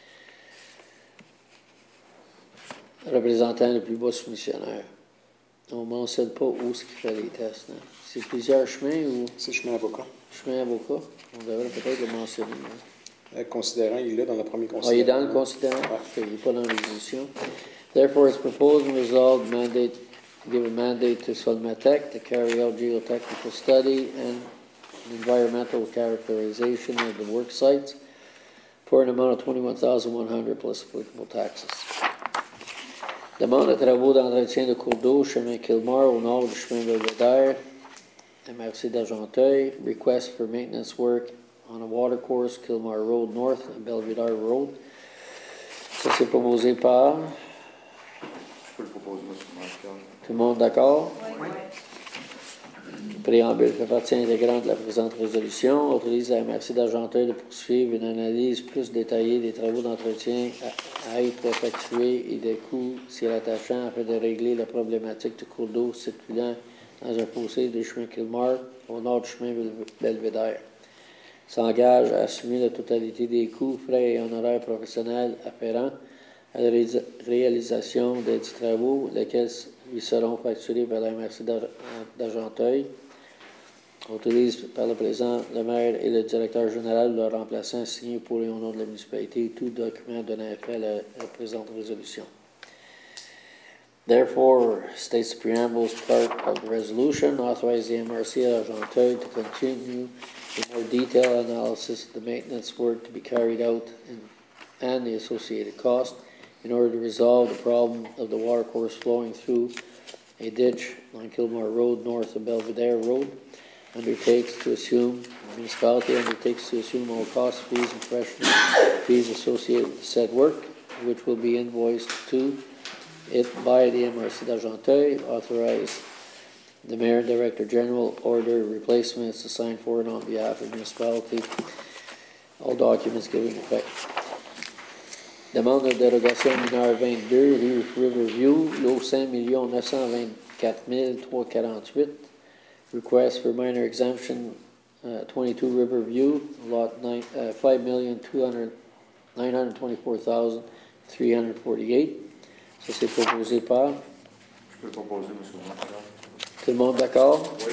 Représentant le plus bas soumissionnaire. On ne mentionne pas où ce qui fait les tests. Hein. C'est plusieurs chemins ou C'est chemin avocat. chemin avocat? On devrait peut-être le mentionner. Hein. Euh, considérant, il est là dans le premier Ah, il est considérant. dans le considérant? Parfait, il n'est pas dans la résolution. Therefore, it's proposed and resolved mandate, give a mandate to Solmatec to carry out geotechnical study and environmental characterization of the work sites for an amount of twenty-one thousand one hundred dollars plus applicable taxes. Demande de travaux d'entretien de cours d'eau, chemin Kilmar, au nord du chemin Belvédère, M R C d'Argenteuil. Request for maintenance work on a water course, Kilmar Road North and Belvedere Road. Ça, c'est proposé par... Je peux le proposer, M. le maire, Carl. Tout le monde d'accord? Oui. Préambule fait partie intégrante de la présente résolution. Autorise la M R C d'Argenteuil de poursuivre une analyse plus détaillée des travaux d'entretien à, à être effectués et des coûts s'y rattachant afin de régler la problématique du cours d'eau circulant dans un fossé du chemin Kilmar au nord du chemin Belvédère. S'engage à assumer la totalité des coûts, frais et honoraires professionnels afférents à la ré- réalisation des travaux, lesquels lui seront facturés par la M R C d'Ar- d'Argenteuil Autorise par le président, le maire et le directeur général ou leur remplaçant signé pour et au nom de la municipalité tout document donnant effet à la, à la présente résolution. Therefore, states the preambles part of the resolution, authorize the M R C at Argenteuil to continue the more detailed analysis of the maintenance work to be carried out and, and the associated cost in order to resolve the problem of the water course flowing through a ditch on Kilmore Road north of Belvedere Road. Undertakes to assume, the municipality undertakes to assume all costs, fees, and professional fees associated with said work, which will be invoiced to it by the M R C d'Argenteuil. Authorize the Mayor and Director General order replacements to sign for and on behalf of the municipality. All documents giving effect. Demande de dérogation mineure vingt-deux, rue Riverview, lot cinq millions neuf cent vingt-quatre mille trois cent quarante-huit. Request for minor exemption, uh, twenty-two Riverview, lot nine, uh, five million nine hundred twenty-four thousand three hundred forty-eight. Ça, c'est proposé par. Je peux proposer, M. le maire. Tout le monde d'accord? Oui.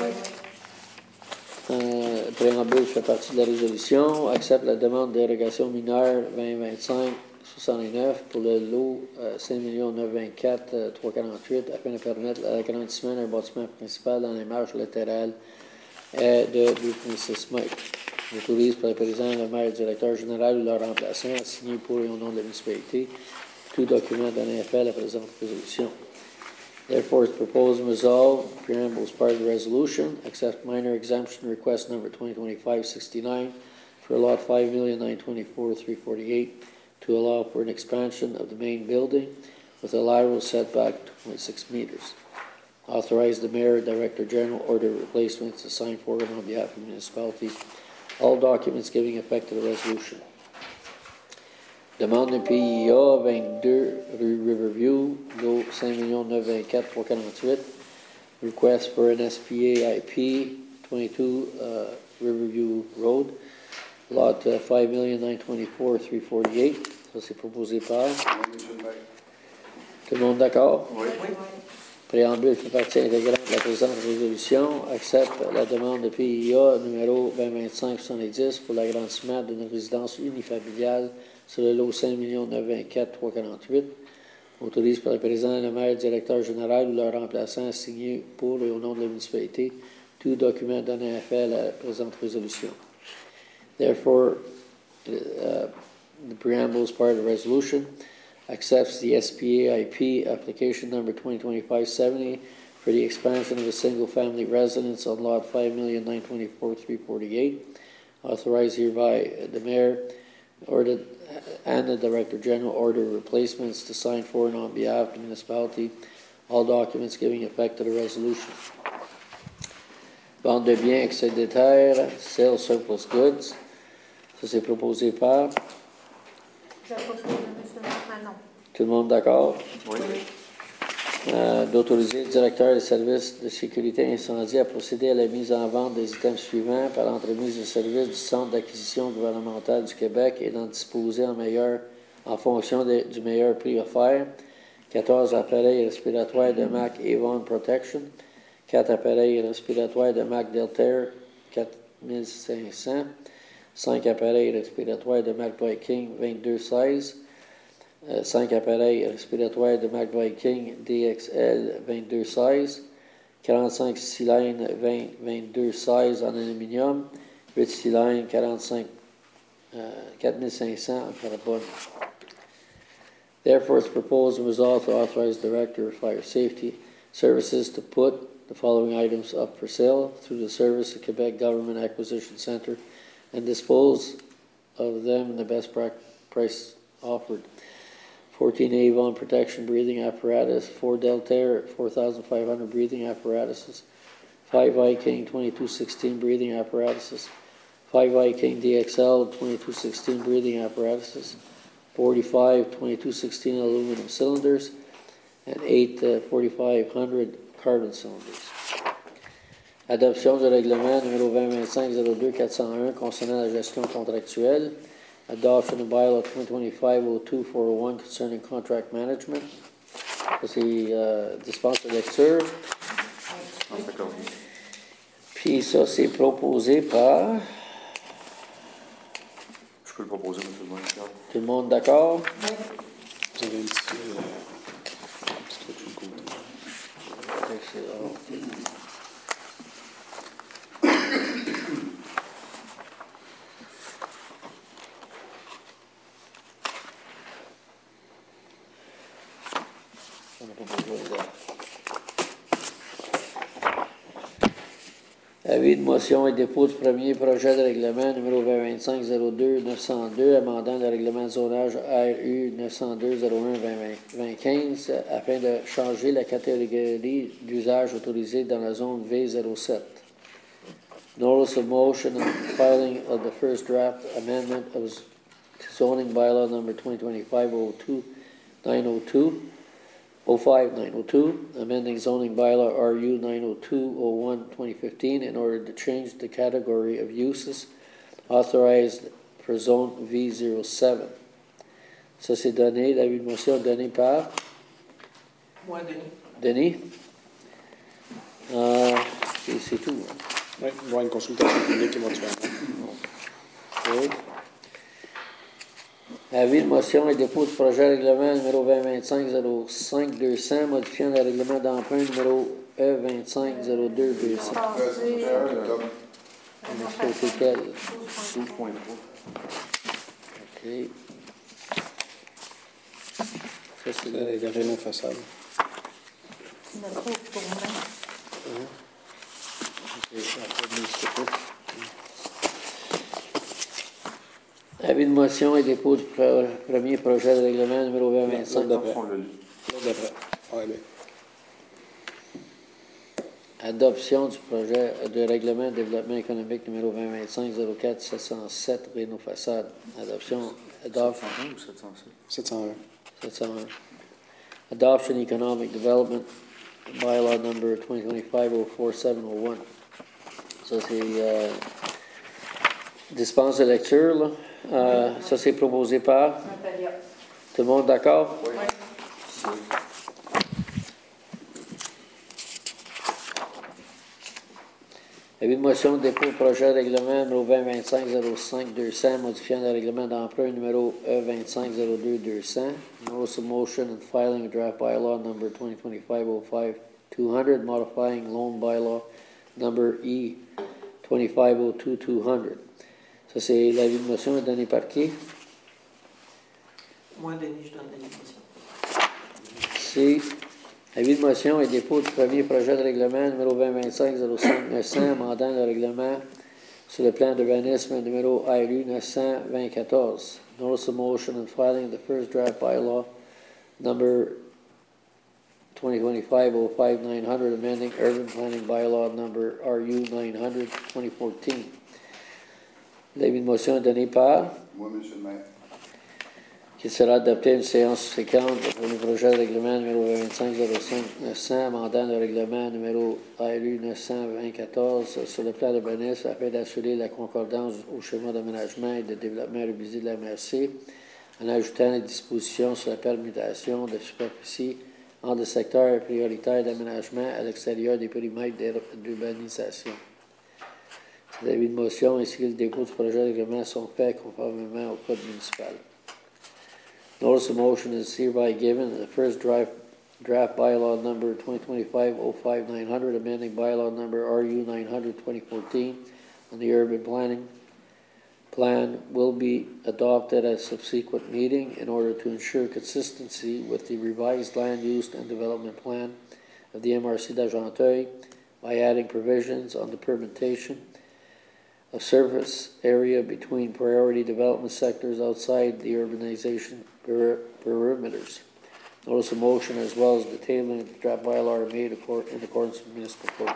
Euh, préambule fait partie de la résolution. Accepte la demande de dérogation mineure vingt vingt-cinq soixante-neuf pour le lot euh, cinq millions neuf cent vingt-quatre trois cent quarante-huit afin de permettre l'agrandissement d'un bâtiment principal dans les marges latérales euh, de deux virgule six mètres. J'autorise par le président, le maire, le directeur général ou leur remplaçant à signer pour et au nom de la municipalité tout document donnant effet à la présente résolution. Therefore, it's proposed and resolved, preamble is part of the resolution, accept minor exemption request number twenty twenty-five sixty-nine for lot five million nine hundred twenty-four thousand three hundred forty-eight to allow for an expansion of the main building with a lateral setback of two point six meters. Authorize the mayor, director general, order replacements to sign for and on behalf of the municipality. All documents giving effect to the resolution. Demande de P I A vingt-deux rue Riverview, lot cinq millions neuf cent vingt-quatre mille trois cent quarante-huit. Request for an S P A I P twenty-two uh, Riverview Road, lot uh, five million nine hundred twenty-four thousand three hundred forty-eight. Ça, c'est proposé par. Oui, M. le maire. Tout le monde d'accord? Oui. Préambule fait partie intégrante de la présente résolution. Accepte la demande de P I A numéro vingt vingt-cinq soixante-dix pour l'agrandissement d'une résidence unifamiliale sur le lot cinq millions neuf cent vingt-quatre mille trois cent quarante-huit. Autorise par le président, le maire, le directeur général ou leur remplaçant à signer pour et au nom de la municipalité tout document donnant effet à la présente résolution. Therefore, uh, the preamble is part of the resolution. Accepts the S P A I P application number twenty twenty-five seventy for the expansion of a single-family residence on lot five million nine hundred twenty-four thousand three hundred forty-eight. Authorized hereby the mayor or the, and the director general order replacements to sign for and on behalf of the municipality. All documents giving effect to the resolution. Vente de biens excédentaires, sale surplus goods. Ça, c'est proposé par. Je propose de M. Manon. Tout le monde d'accord? Oui. Euh, d'autoriser le directeur des services de sécurité incendie à procéder à la mise en vente des items suivants par l'entremise de services du Centre d'acquisition gouvernementale du Québec et d'en disposer en, meilleur, en fonction de, du meilleur prix offert. quatorze appareils respiratoires de marque Avon Protection, quatre appareils respiratoires de marque Deltair quatre mille cinq cents, cinq appareils respiratoires de marque Viking vingt-deux seize, cinq appareils respiratoires de marque Viking D X L vingt-deux seize, quarante-cinq cylindres vingt vingt-deux seize en aluminium, huit cylindres quarante-cinq, euh, quatre mille cinq cents en carbone. Therefore, it's proposed and resolved to authorize the Director of Fire Safety Services to put the following items up for sale through the Service of Quebec Government Acquisition Center and dispose of them in the best price offered. fourteen Avon Protection Breathing Apparatus, four Deltair four thousand five hundred breathing apparatuses, five Viking twenty-two sixteen breathing apparatuses, five Viking D X L twenty-two sixteen breathing apparatuses, forty-five twenty-two sixteen aluminum cylinders, and eight uh, forty-five hundred carbon cylinders. Adoption du règlement numéro vingt vingt-cinq zéro deux quatre cent un concernant la gestion contractuelle. Adoption of bylaw twenty twenty-five oh two four oh one concerning contract management. C'est euh, dispense de lecture. Puis ça, c'est proposé par... Je peux le proposer, M. le maire. Tout le monde d'accord? Vous avez un petit, euh, un petit truc sur le côté. Excellent. On n'a pas besoin de... Avis de motion et dépôt du premier projet de règlement numéro vingt vingt-cinq zéro deux neuf cent deux, amendant le règlement de zonage R U neuf cent deux zéro un vingt quinze afin de changer la catégorie d'usage autorisé dans la zone V zéro sept. Notice of motion and filing of the first draft amendment of zoning bylaw number twenty twenty-five oh two nine oh two. oh five nine oh two, amending zoning bylaw R U nine oh two oh one twenty fifteen in order to change the category of uses authorized for zone V zero seven. Ça, c'est donné, l'avis de motion donné par Moi, Denis. Denis. Euh, et c'est tout. Hein. Oui, il va y avoir une consultation publique éventuellement. Okay. Avis de motion et dépôt du projet de règlement numéro vingt vingt-cinq zéro cinq deux cents, modifiant le règlement d'emprunt numéro E vingt-cinq zéro deux deux cents. Passé, Est-ce que c'est quel? douze point trois. OK. Ça, c'est C'est les rénaux façades. notre autre tournant. Avis de motion et dépôt du pro- premier projet de règlement numéro vingt vingt-cinq. L'autre d'après. On le lit. L'autre d'après. Ouais, ben. Adoption du projet de règlement de développement économique numéro vingt vingt-cinq zéro quatre sept cent sept, Réno Façade. Adoption, adopt, sept cent un ou sept cent sept? sept cent un. sept cent un. Adoption Economic Development Bylaw number twenty twenty-five oh four seven oh one. Ça, c'est euh, dispense de lecture, là. Euh, ça, c'est proposé par. Natalia. Tout le monde d'accord? Oui. Avis de motion de dépôt de projet de règlement numéro vingt vingt-cinq zéro cinq deux cents, modifiant le règlement d'emprunt numéro E vingt-cinq zéro deux deux cents. Notice of motion and filing a draft bylaw number twenty twenty-five oh five two hundred, modifying loan bylaw number E twenty-five oh two two hundred. Ça, c'est l'avis de motion donné par qui? Moi, Denis, je donne la motion. C'est avis de motion et dépôt du premier projet de règlement numéro vingt vingt-cinq zéro cinq neuf cents, amendant le règlement sur le plan d'urbanisme numéro R U neuf cent vingt-quatorze. Notice of motion and filing the first draft bylaw number twenty twenty-five oh five nine hundred, amending urban planning bylaw number R U nine hundred twenty fourteen. L'avis de motion est donné par Moi, M. le maire. qui sera adopté à une séance subséquente pour le projet de règlement numéro vingt-cinq zéro cinq neuf cents, amendant le règlement numéro R U neuf cent vingt-quatorze sur le plan d'urbanisme afin d'assurer la concordance au schéma d'aménagement et de développement révisé de la M R C, en ajoutant les dispositions sur la permutation de superficie entre des secteurs prioritaires d'aménagement à l'extérieur des périmètres d'urbanisation. Ces avis de motion ainsi que le dépôt du projet de règlement sont faits conformément au code municipal. Notice of motion is hereby given that the first draft, draft bylaw number twenty twenty-five oh five nine hundred, amending bylaw number R U nine hundred twenty fourteen on the urban planning plan will be adopted at a subsequent meeting in order to ensure consistency with the revised land use and development plan of the M R C d'Argenteuil by adding provisions on the permutation of surface area between priority development sectors outside the urbanization per perimeters. Notice of motion as well as detailing of the draft bylaw are made in accordance with municipal code.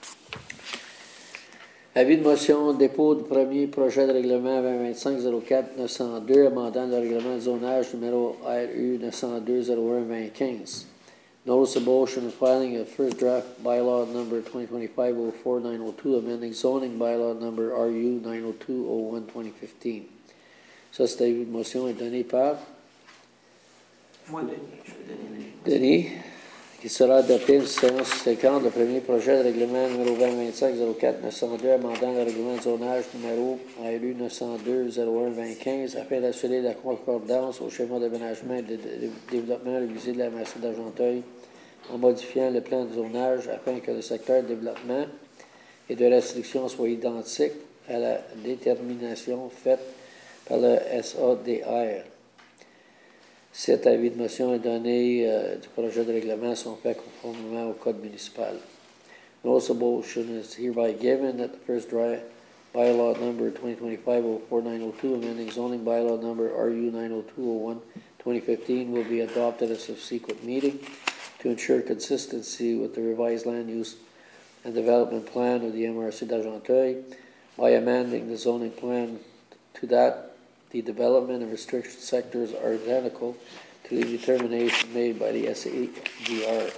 Avis de motion, dépôt du premier projet de règlement vingt vingt-cinq zéro quatre neuf cent deux, amendant le règlement de zonage numéro R U neuf cent deux zéro un vingt quinze. Notice of motion and filing of first draft bylaw number twenty twenty-five oh four nine oh two, amending zoning bylaw number R U nine oh two oh one twenty fifteen. Ça, cette avis de motion est donné par Moi, Denis, je vais donner la Denis, qui sera adopté une séance subséquente. Le premier projet de règlement numéro vingt vingt-cinq zéro quatre neuf cent deux, amendant le règlement de zonage numéro A L U neuf cent deux zéro un vingt quinze afin d'assurer la concordance au schéma d'aménagement et de, de, de développement révisé de la massif d'Argenteuil en modifiant le plan de zonage afin que le secteur de développement et de restriction soit identique à la détermination faite par le S A D R. Cet avis de motion est donné euh, du projet de règlement sont faits conformément au code municipal. Notice of motion is hereby given that the first dry bylaw number twenty twenty-five oh four nine oh two, amending zoning bylaw number R U nine oh two oh one twenty fifteen, will be adopted at a subsequent meeting to ensure consistency with the revised land use and development plan of the M R C d'Argenteuil by amending the zoning plan to that the development and restriction sectors are identical to the determination made by the S A D R.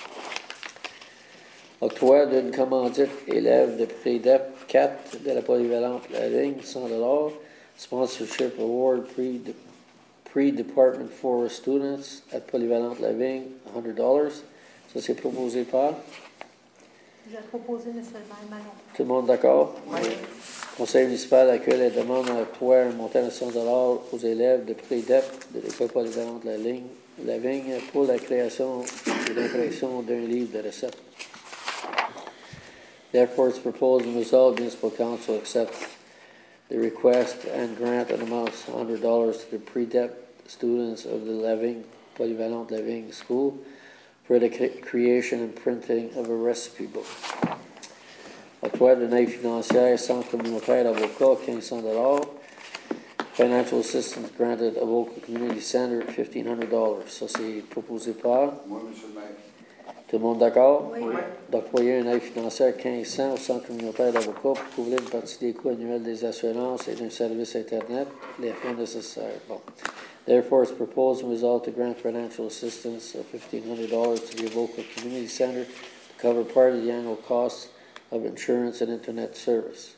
Octroi d'une commandite élève de P D E P quatre de la polyvalente La Ligne, cent dollars. Sponsorship award pre-department for students at polyvalente La Vigne, one hundred dollars. Ça, c'est proposé par? J'ai proposé M. le maire. Tout le monde d'accord? Oui. Le conseil municipal accueille la demande en octroi un montant de cent dollars aux élèves de pré D E P de l'école polyvalente La Ligne, La Vigne pour la création et l'impression d'un livre de recettes. Therefore, it's proposed and resolved, municipal council accepts the request and grant an amount of one hundred dollars to the pre D E P students of the La Vigne, polyvalente La Vigne school for the creation and printing of a recipe book. Octroi de aide financière, Centre communautaire d'avocats, quinze cents dollars. Financial assistance granted Avoca Community Center, fifteen hundred dollars. Ça, c'est proposé par? Moi, monsieur le maire. Tout le monde d'accord? Oui. D'octroyer une aide financière quinze cents au Centre communautaire d'avocats pour couvrir une partie des coûts annuels des assurances et d'un service Internet, les fonds nécessaires. Bon. Therefore, it's proposed and resolved to grant financial assistance of fifteen hundred dollars to the Avoca Community Center to cover part of the annual costs of insurance and Internet service.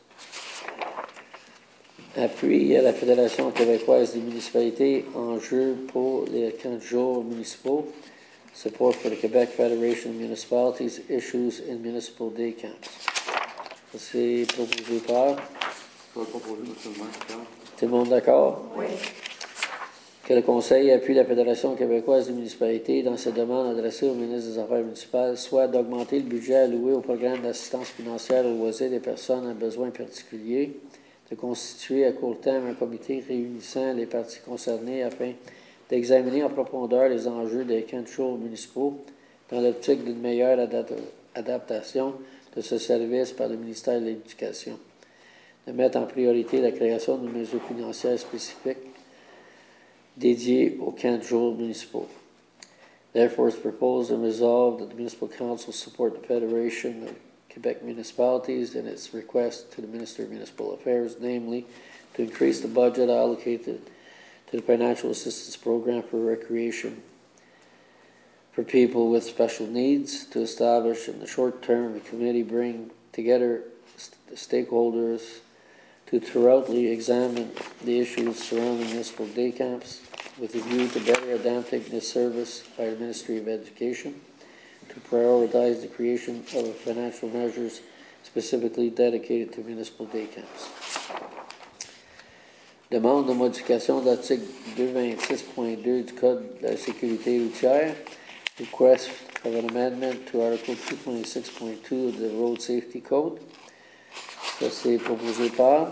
Appui à la Fédération québécoise des municipalités en jeu pour les camps de jour municipaux. Support for the Quebec Federation of Municipalities issues in municipal day camps. Ça, c'est proposé par? Je vais proposer, monsieur le maire. Tout le monde d'accord? Oui. Que le Conseil appuie la Fédération québécoise des municipalités dans ses demandes adressées au ministre des Affaires municipales, soit d'augmenter le budget alloué au programme d'assistance financière aux loisirs des personnes à besoins particuliers, de constituer à court terme un comité réunissant les parties concernées afin d'examiner en profondeur les enjeux des camps de jour municipaux dans l'optique d'une meilleure adap- adaptation de ce service par le ministère de l'Éducation, de mettre en priorité la création de mesures financières spécifiques dédiées aux camps de jour municipaux. Therefore, it's proposed and resolved that the Municipal Council support the Federation of Quebec Municipalities in its request to the Minister of Municipal Affairs, namely, to increase the budget allocated to the Financial Assistance Program for Recreation for people with special needs, to establish in the short term a committee bring together st- stakeholders to thoroughly examine the issues surrounding municipal day camps with a view to better adapting this service by the Ministry of Education, to prioritize the creation of financial measures specifically dedicated to municipal day camps. Demande de modification de l'article deux cent vingt-six point deux du Code de la sécurité routière. Request of an amendment to Article two twenty-six point two of the Road Safety Code. Ça, c'est proposé par?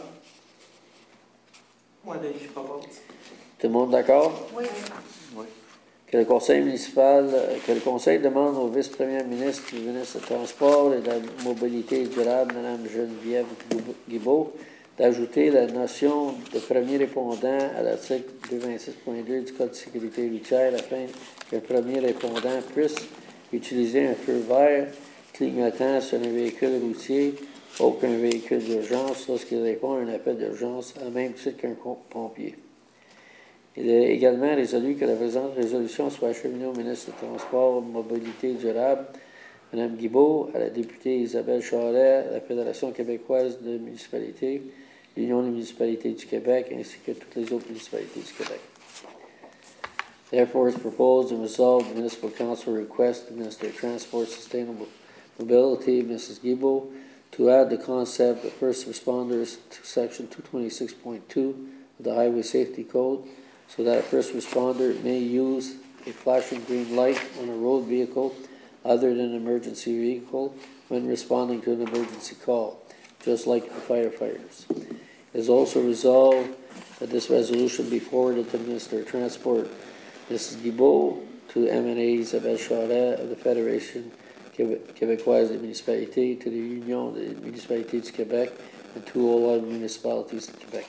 Moi, là, je propose. Tout le monde d'accord? Oui. Oui. Que le Conseil municipal, que le Conseil demande au vice-premier ministre du ministre des Transports et de la Mobilité durable, Mme Geneviève Guibault, d'ajouter la notion de premier répondant à l'article deux cent vingt-six point deux du Code de sécurité routière afin qu'un premier répondant puisse utiliser un feu vert clignotant sur un véhicule routier autre qu'un véhicule d'urgence lorsqu'il répond à un appel d'urgence à même titre qu'un pompier. Il est également résolu que la présente résolution soit acheminée au ministre des Transports et Mobilité durable, Mme Guibault, à la députée Isabelle Charret, à la Fédération québécoise de municipalités, l'Union des municipalités du Québec, ainsi que toutes les autres municipalités du Québec. Therefore, it's proposed and resolved the municipal council request the Minister of Transport Sustainable Mobility, Missus Guilbeault, to add the concept of first responders to section two twenty-six point two of the Highway Safety Code, so that a first responder may use a flashing green light on a road vehicle other than an emergency vehicle when responding to an emergency call, just like the firefighters. It is also resolved that this resolution be forwarded to the Minister of Transport, Missus Guilbeault, to the M N As of El Charest of the Fédération Québécoise des Municipalités, to the Union des Municipalités du Québec, and to all other municipalities in Québec.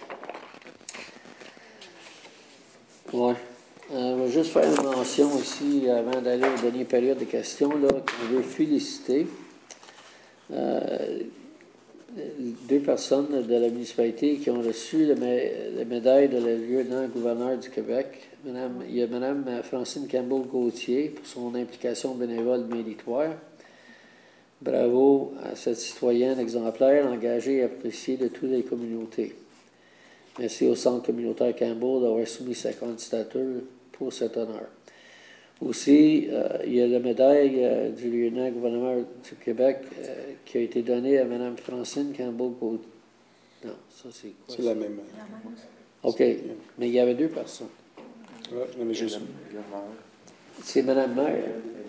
Ouais. Euh, on va juste faire une mention ici, avant d'aller aux dernières périodes de questions, là, qu'on veut féliciter euh, deux personnes de la municipalité qui ont reçu la, la médaille de la lieutenant-gouverneur du Québec. Madame, il y a Mme Francine Campbell-Gauthier pour son implication bénévole méritoire. Bravo à cette citoyenne exemplaire, engagée et appréciée de toutes les communautés. Merci au Centre communautaire Campbell d'avoir soumis sa candidature pour cet honneur. Aussi, euh, il y a la médaille euh, du lieutenant-gouverneur du Québec euh, qui a été donnée à Mme Francine Campbell-Gauthier. Non, ça c'est quoi? C'est la même. OK, mais il y avait deux personnes. Ouais, je l'avais juste. C'est Mme Maire.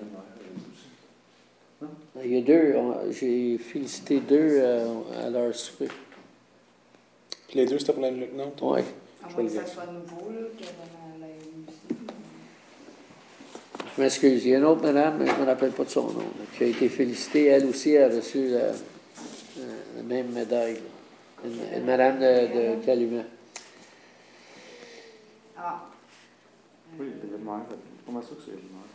Il y a deux, on, j'ai félicité deux euh, à leur souper. Puis les deux, c'était pour la lieutenant? Oui. À moins que ça soit nouveau, là, qu'il y avait la, la musique. Je m'excuse. Il y a une autre madame, mais je ne me rappelle pas de son nom, là, qui a été félicitée. Elle aussi a reçu la, la même médaille. Une, une madame de, de Calumet. Ah. Oui, il y a le maire. Je suis pas sûr que c'est le maire.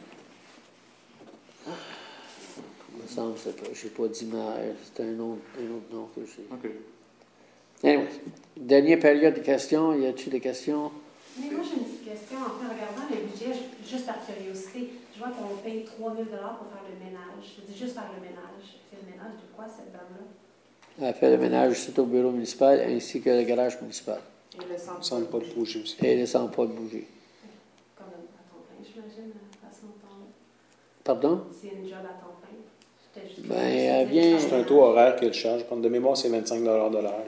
Il me semble que je n'ai pas dit maire. C'est un autre, un autre nom que j'ai. OK. Anyway, dernière période de questions. Y a-t-il des questions? Mais moi, j'ai une petite question. En fait, regardant le budget, juste par curiosité, je vois qu'on paye trois mille dollars pour faire le ménage. Je dis juste faire le ménage. Elle fait le ménage de quoi, cette dame-là? Elle fait le ménage ici au bureau municipal ainsi que le garage municipal. Et le centre. Ça ne pas de bouger aussi. Et elle ne sent pas de bouger. Comme à temps plein, j'imagine, à son temps-là. Pardon? C'est une job à temps plein. Juste ben, elle vient... C'est un taux horaire qu'elle charge. De mémoire, c'est vingt-cinq dollars de l'heure.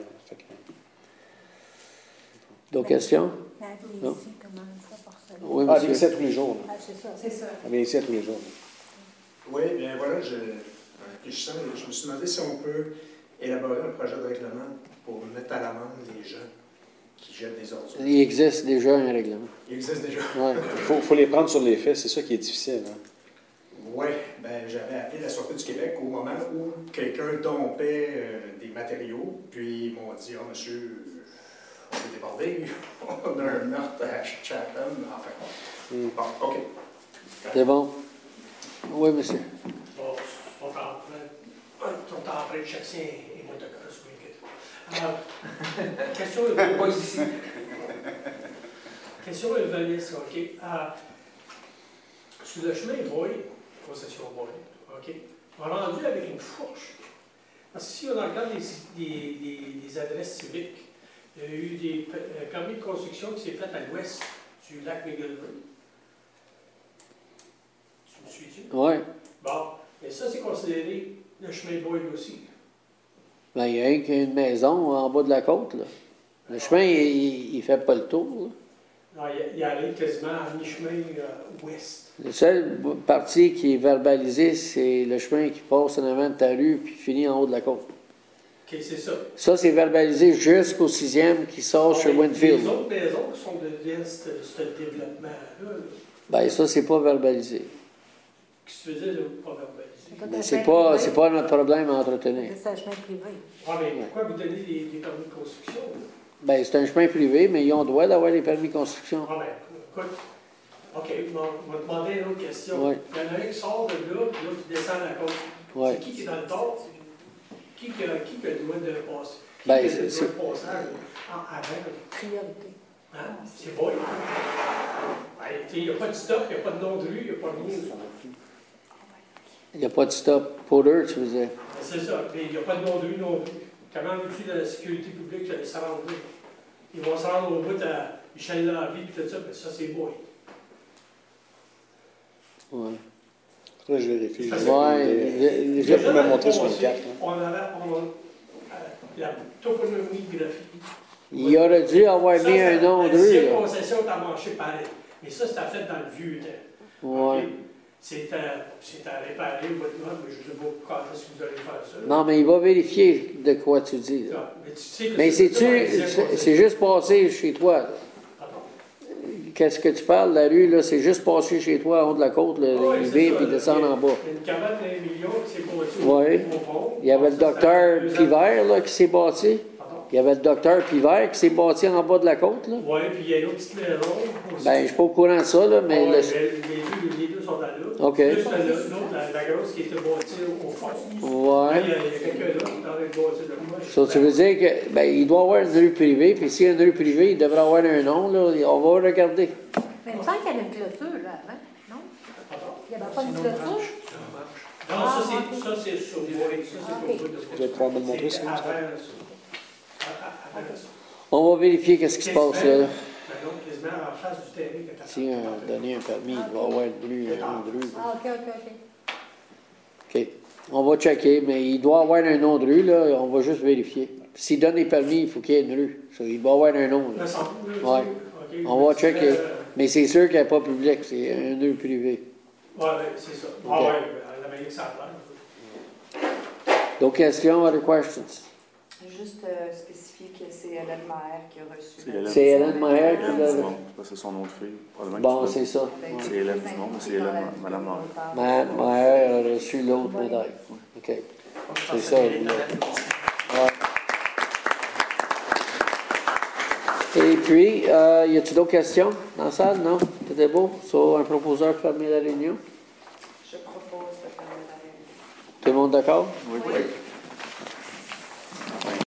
D'autres questions? Elle vient ici comment une fois par semaine? Oui, ah, elle vient ici à tous les jours. Ah, c'est ça. C'est ça. Elle vient ici à tous les jours. Oui, bien voilà, je, je, je me suis demandé si on peut élaborer un projet de règlement pour mettre à l'amende les gens qui jettent des ordures. Il existe déjà un règlement. Il existe déjà. Ouais. Il faut, faut les prendre sur les faits, c'est ça qui est difficile. Hein? Oui, ben, j'avais appelé la Sûreté du Québec au moment où quelqu'un dompait euh, des matériaux, puis ils m'ont dit « Ah, oh, monsieur, on est débordé, on a un meurtre à Chatham. » Enfin, mm. bon, OK. C'est bon? Oui, monsieur. Bon, on est en train, on est en train de chercher et moi de cross. Euh, question, pas ici. Question urbaniste, OK. Euh, sur le chemin Boy, concession Boy, OK, on a rendu avec une fourche. Parce que si on regarde les, les, les, les adresses civiques, il y a eu des euh, permis de construction qui s'est fait à l'ouest du lac McGillivray. Tu me suis-tu? Oui. Bon, mais ça, c'est considéré le chemin Boyle aussi. Ben, il y a un qui a une maison en bas de la côte, là. Le chemin, il ne fait pas le tour, là. Non, il, il allait quasiment à mi-chemin euh, ouest. Le seul parti qui est verbalisé, c'est le chemin qui passe en avant de ta rue puis finit en haut de la côte. OK, c'est ça. Ça, c'est verbalisé jusqu'au sixième qui sort Bon, chez les, Winfield. Les autres maisons qui sont de ce, ce développement-là, là, ben, ça, c'est pas verbalisé. qu'est-ce que tu veux dire, là, pas verbalisé? Ben, c'est pas, c'est pas notre problème à entretenir. C'est un chemin privé. Ah, mais pourquoi vous donnez des, des permis de construction? Là? Ben, c'est un chemin privé, mais ils ont droit d'avoir les permis de construction. Ah, ben, écoute. OK, on va demander une autre question. Ouais. Il y en a un qui sort de là, puis l'autre qui descend à la côte. Ouais. C'est qui qui est dans le tort? Qui qui a, qui qui a le droit de passer? Qui Ben, qui a c'est- le droit c'est- de passage en avant? Priorité. Hein? C'est beau. Il n'y a pas de stop, il n'y a pas de nom de rue, il n'y a pas de rien. Il n'y a pas de stop. Pour eux, tu veux dire. C'est ça, mais il n'y a pas de nom de rue non plus. Comment veux-tu de la sécurité publique de se rendre là? Ils vont se rendre au bout à Michel Lavie et tout ça, mais ça c'est beau. Ouais. Faudrait que je vérifie. Parce Je que- Ouais, vais- le- je vais le- me montrer sur une Aussi, carte. là. On avait, on a, euh, la toponymie. il aurait dû avoir Ça, mis ça- un nom la de rue, dixième là. concession est amanchée pareil. Mais ça, c'était fait dans le vieux temps. Ouais. Ok? C'est à, c'est à réparer ou whatnot, mais je ne sais pas quand est-ce que vous allez faire ça. Non, mais il va vérifier de quoi tu dis. là. Ah, Mais tu sais que Mais c'est c'est-tu, ça dans la dixième c'est concession. c'est juste passé chez toi, là. Pardon. Qu'est-ce que tu parles, la rue, là, c'est juste passé chez toi, en haut de la côte, là, Ouais, les c'est vins, ça, puis là. descendre en bas. Il y a une cabane d'un million qui s'est bâtie Ouais. au pont. Il y avait le Ça, docteur c'était deux ans. Pivert, là, qui s'est bâti. Pardon. Il y avait le docteur Pivert qui s'est bâti en bas de la côte, là. Oui, puis il y a une autre petite maison aussi. Ben, je suis pas au courant de ça, là, mais... Ouais, le- mais les, deux, les deux sont là. OK. Plus l'autre, la, la grosse qui était bâtie au fond. Ouais. Il y a, il y a quelqu'un là qui est en train de bâtir le moi. Ça, tu veux dire que, ben, il doit avoir une rue privée, puis s'il y a une rue privée, il devrait avoir un nom, là, on va regarder. Mais il me semble qu'il y avait une clôture, là, avant, non? Pardon? Il n'y avait pas une Sinon, clôture? marche. Non, ça c'est, ça c'est sur oui, ça c'est au bout de Vous allez pouvoir me le montrer, c'est ça? avant ça. À- à- avant ça. On va vérifier qu'est-ce qui se passe, là. Ben non, quasiment en face du terrain que t'as Si on a donné un permis, il doit avoir une rue, un nom de rue. Ah, OK, OK, OK. OK. On va checker, mais il doit avoir un nom de rue, là, on va juste vérifier. S'il donne les permis, il faut qu'il y ait une rue. Ça, il doit avoir un nom, là. Le centre, là, Ouais. tu sais, OK. On va Tu checker. fais, euh, Mais c'est sûr qu'elle n'est pas publique, c'est une rue privée. Ouais, ouais, c'est ça. Ah OK. ouais, ben, l'Amérique centrale. D'autres questions, other questions? Juste euh, spécifier que c'est Hélène Maher qui a reçu. C'est Hélène. C'est Hélène Maher qui Hélène l'a... Dumont. C'est son nom de fille. Probablement que Bon, tu c'est l'as- ça. C'est Hélène Dumont, mais c'est Hélène, Madame Maher. Ma Maher a reçu l'autre médaille. OK. C'est ça. les là. toilettes. Ouais. Et puis, euh, y a-t-il d'autres questions dans la salle? Non? C'était beau? So, un proposeur pour fermer la réunion? Je propose de fermer la réunion. Tout le monde d'accord? Oui.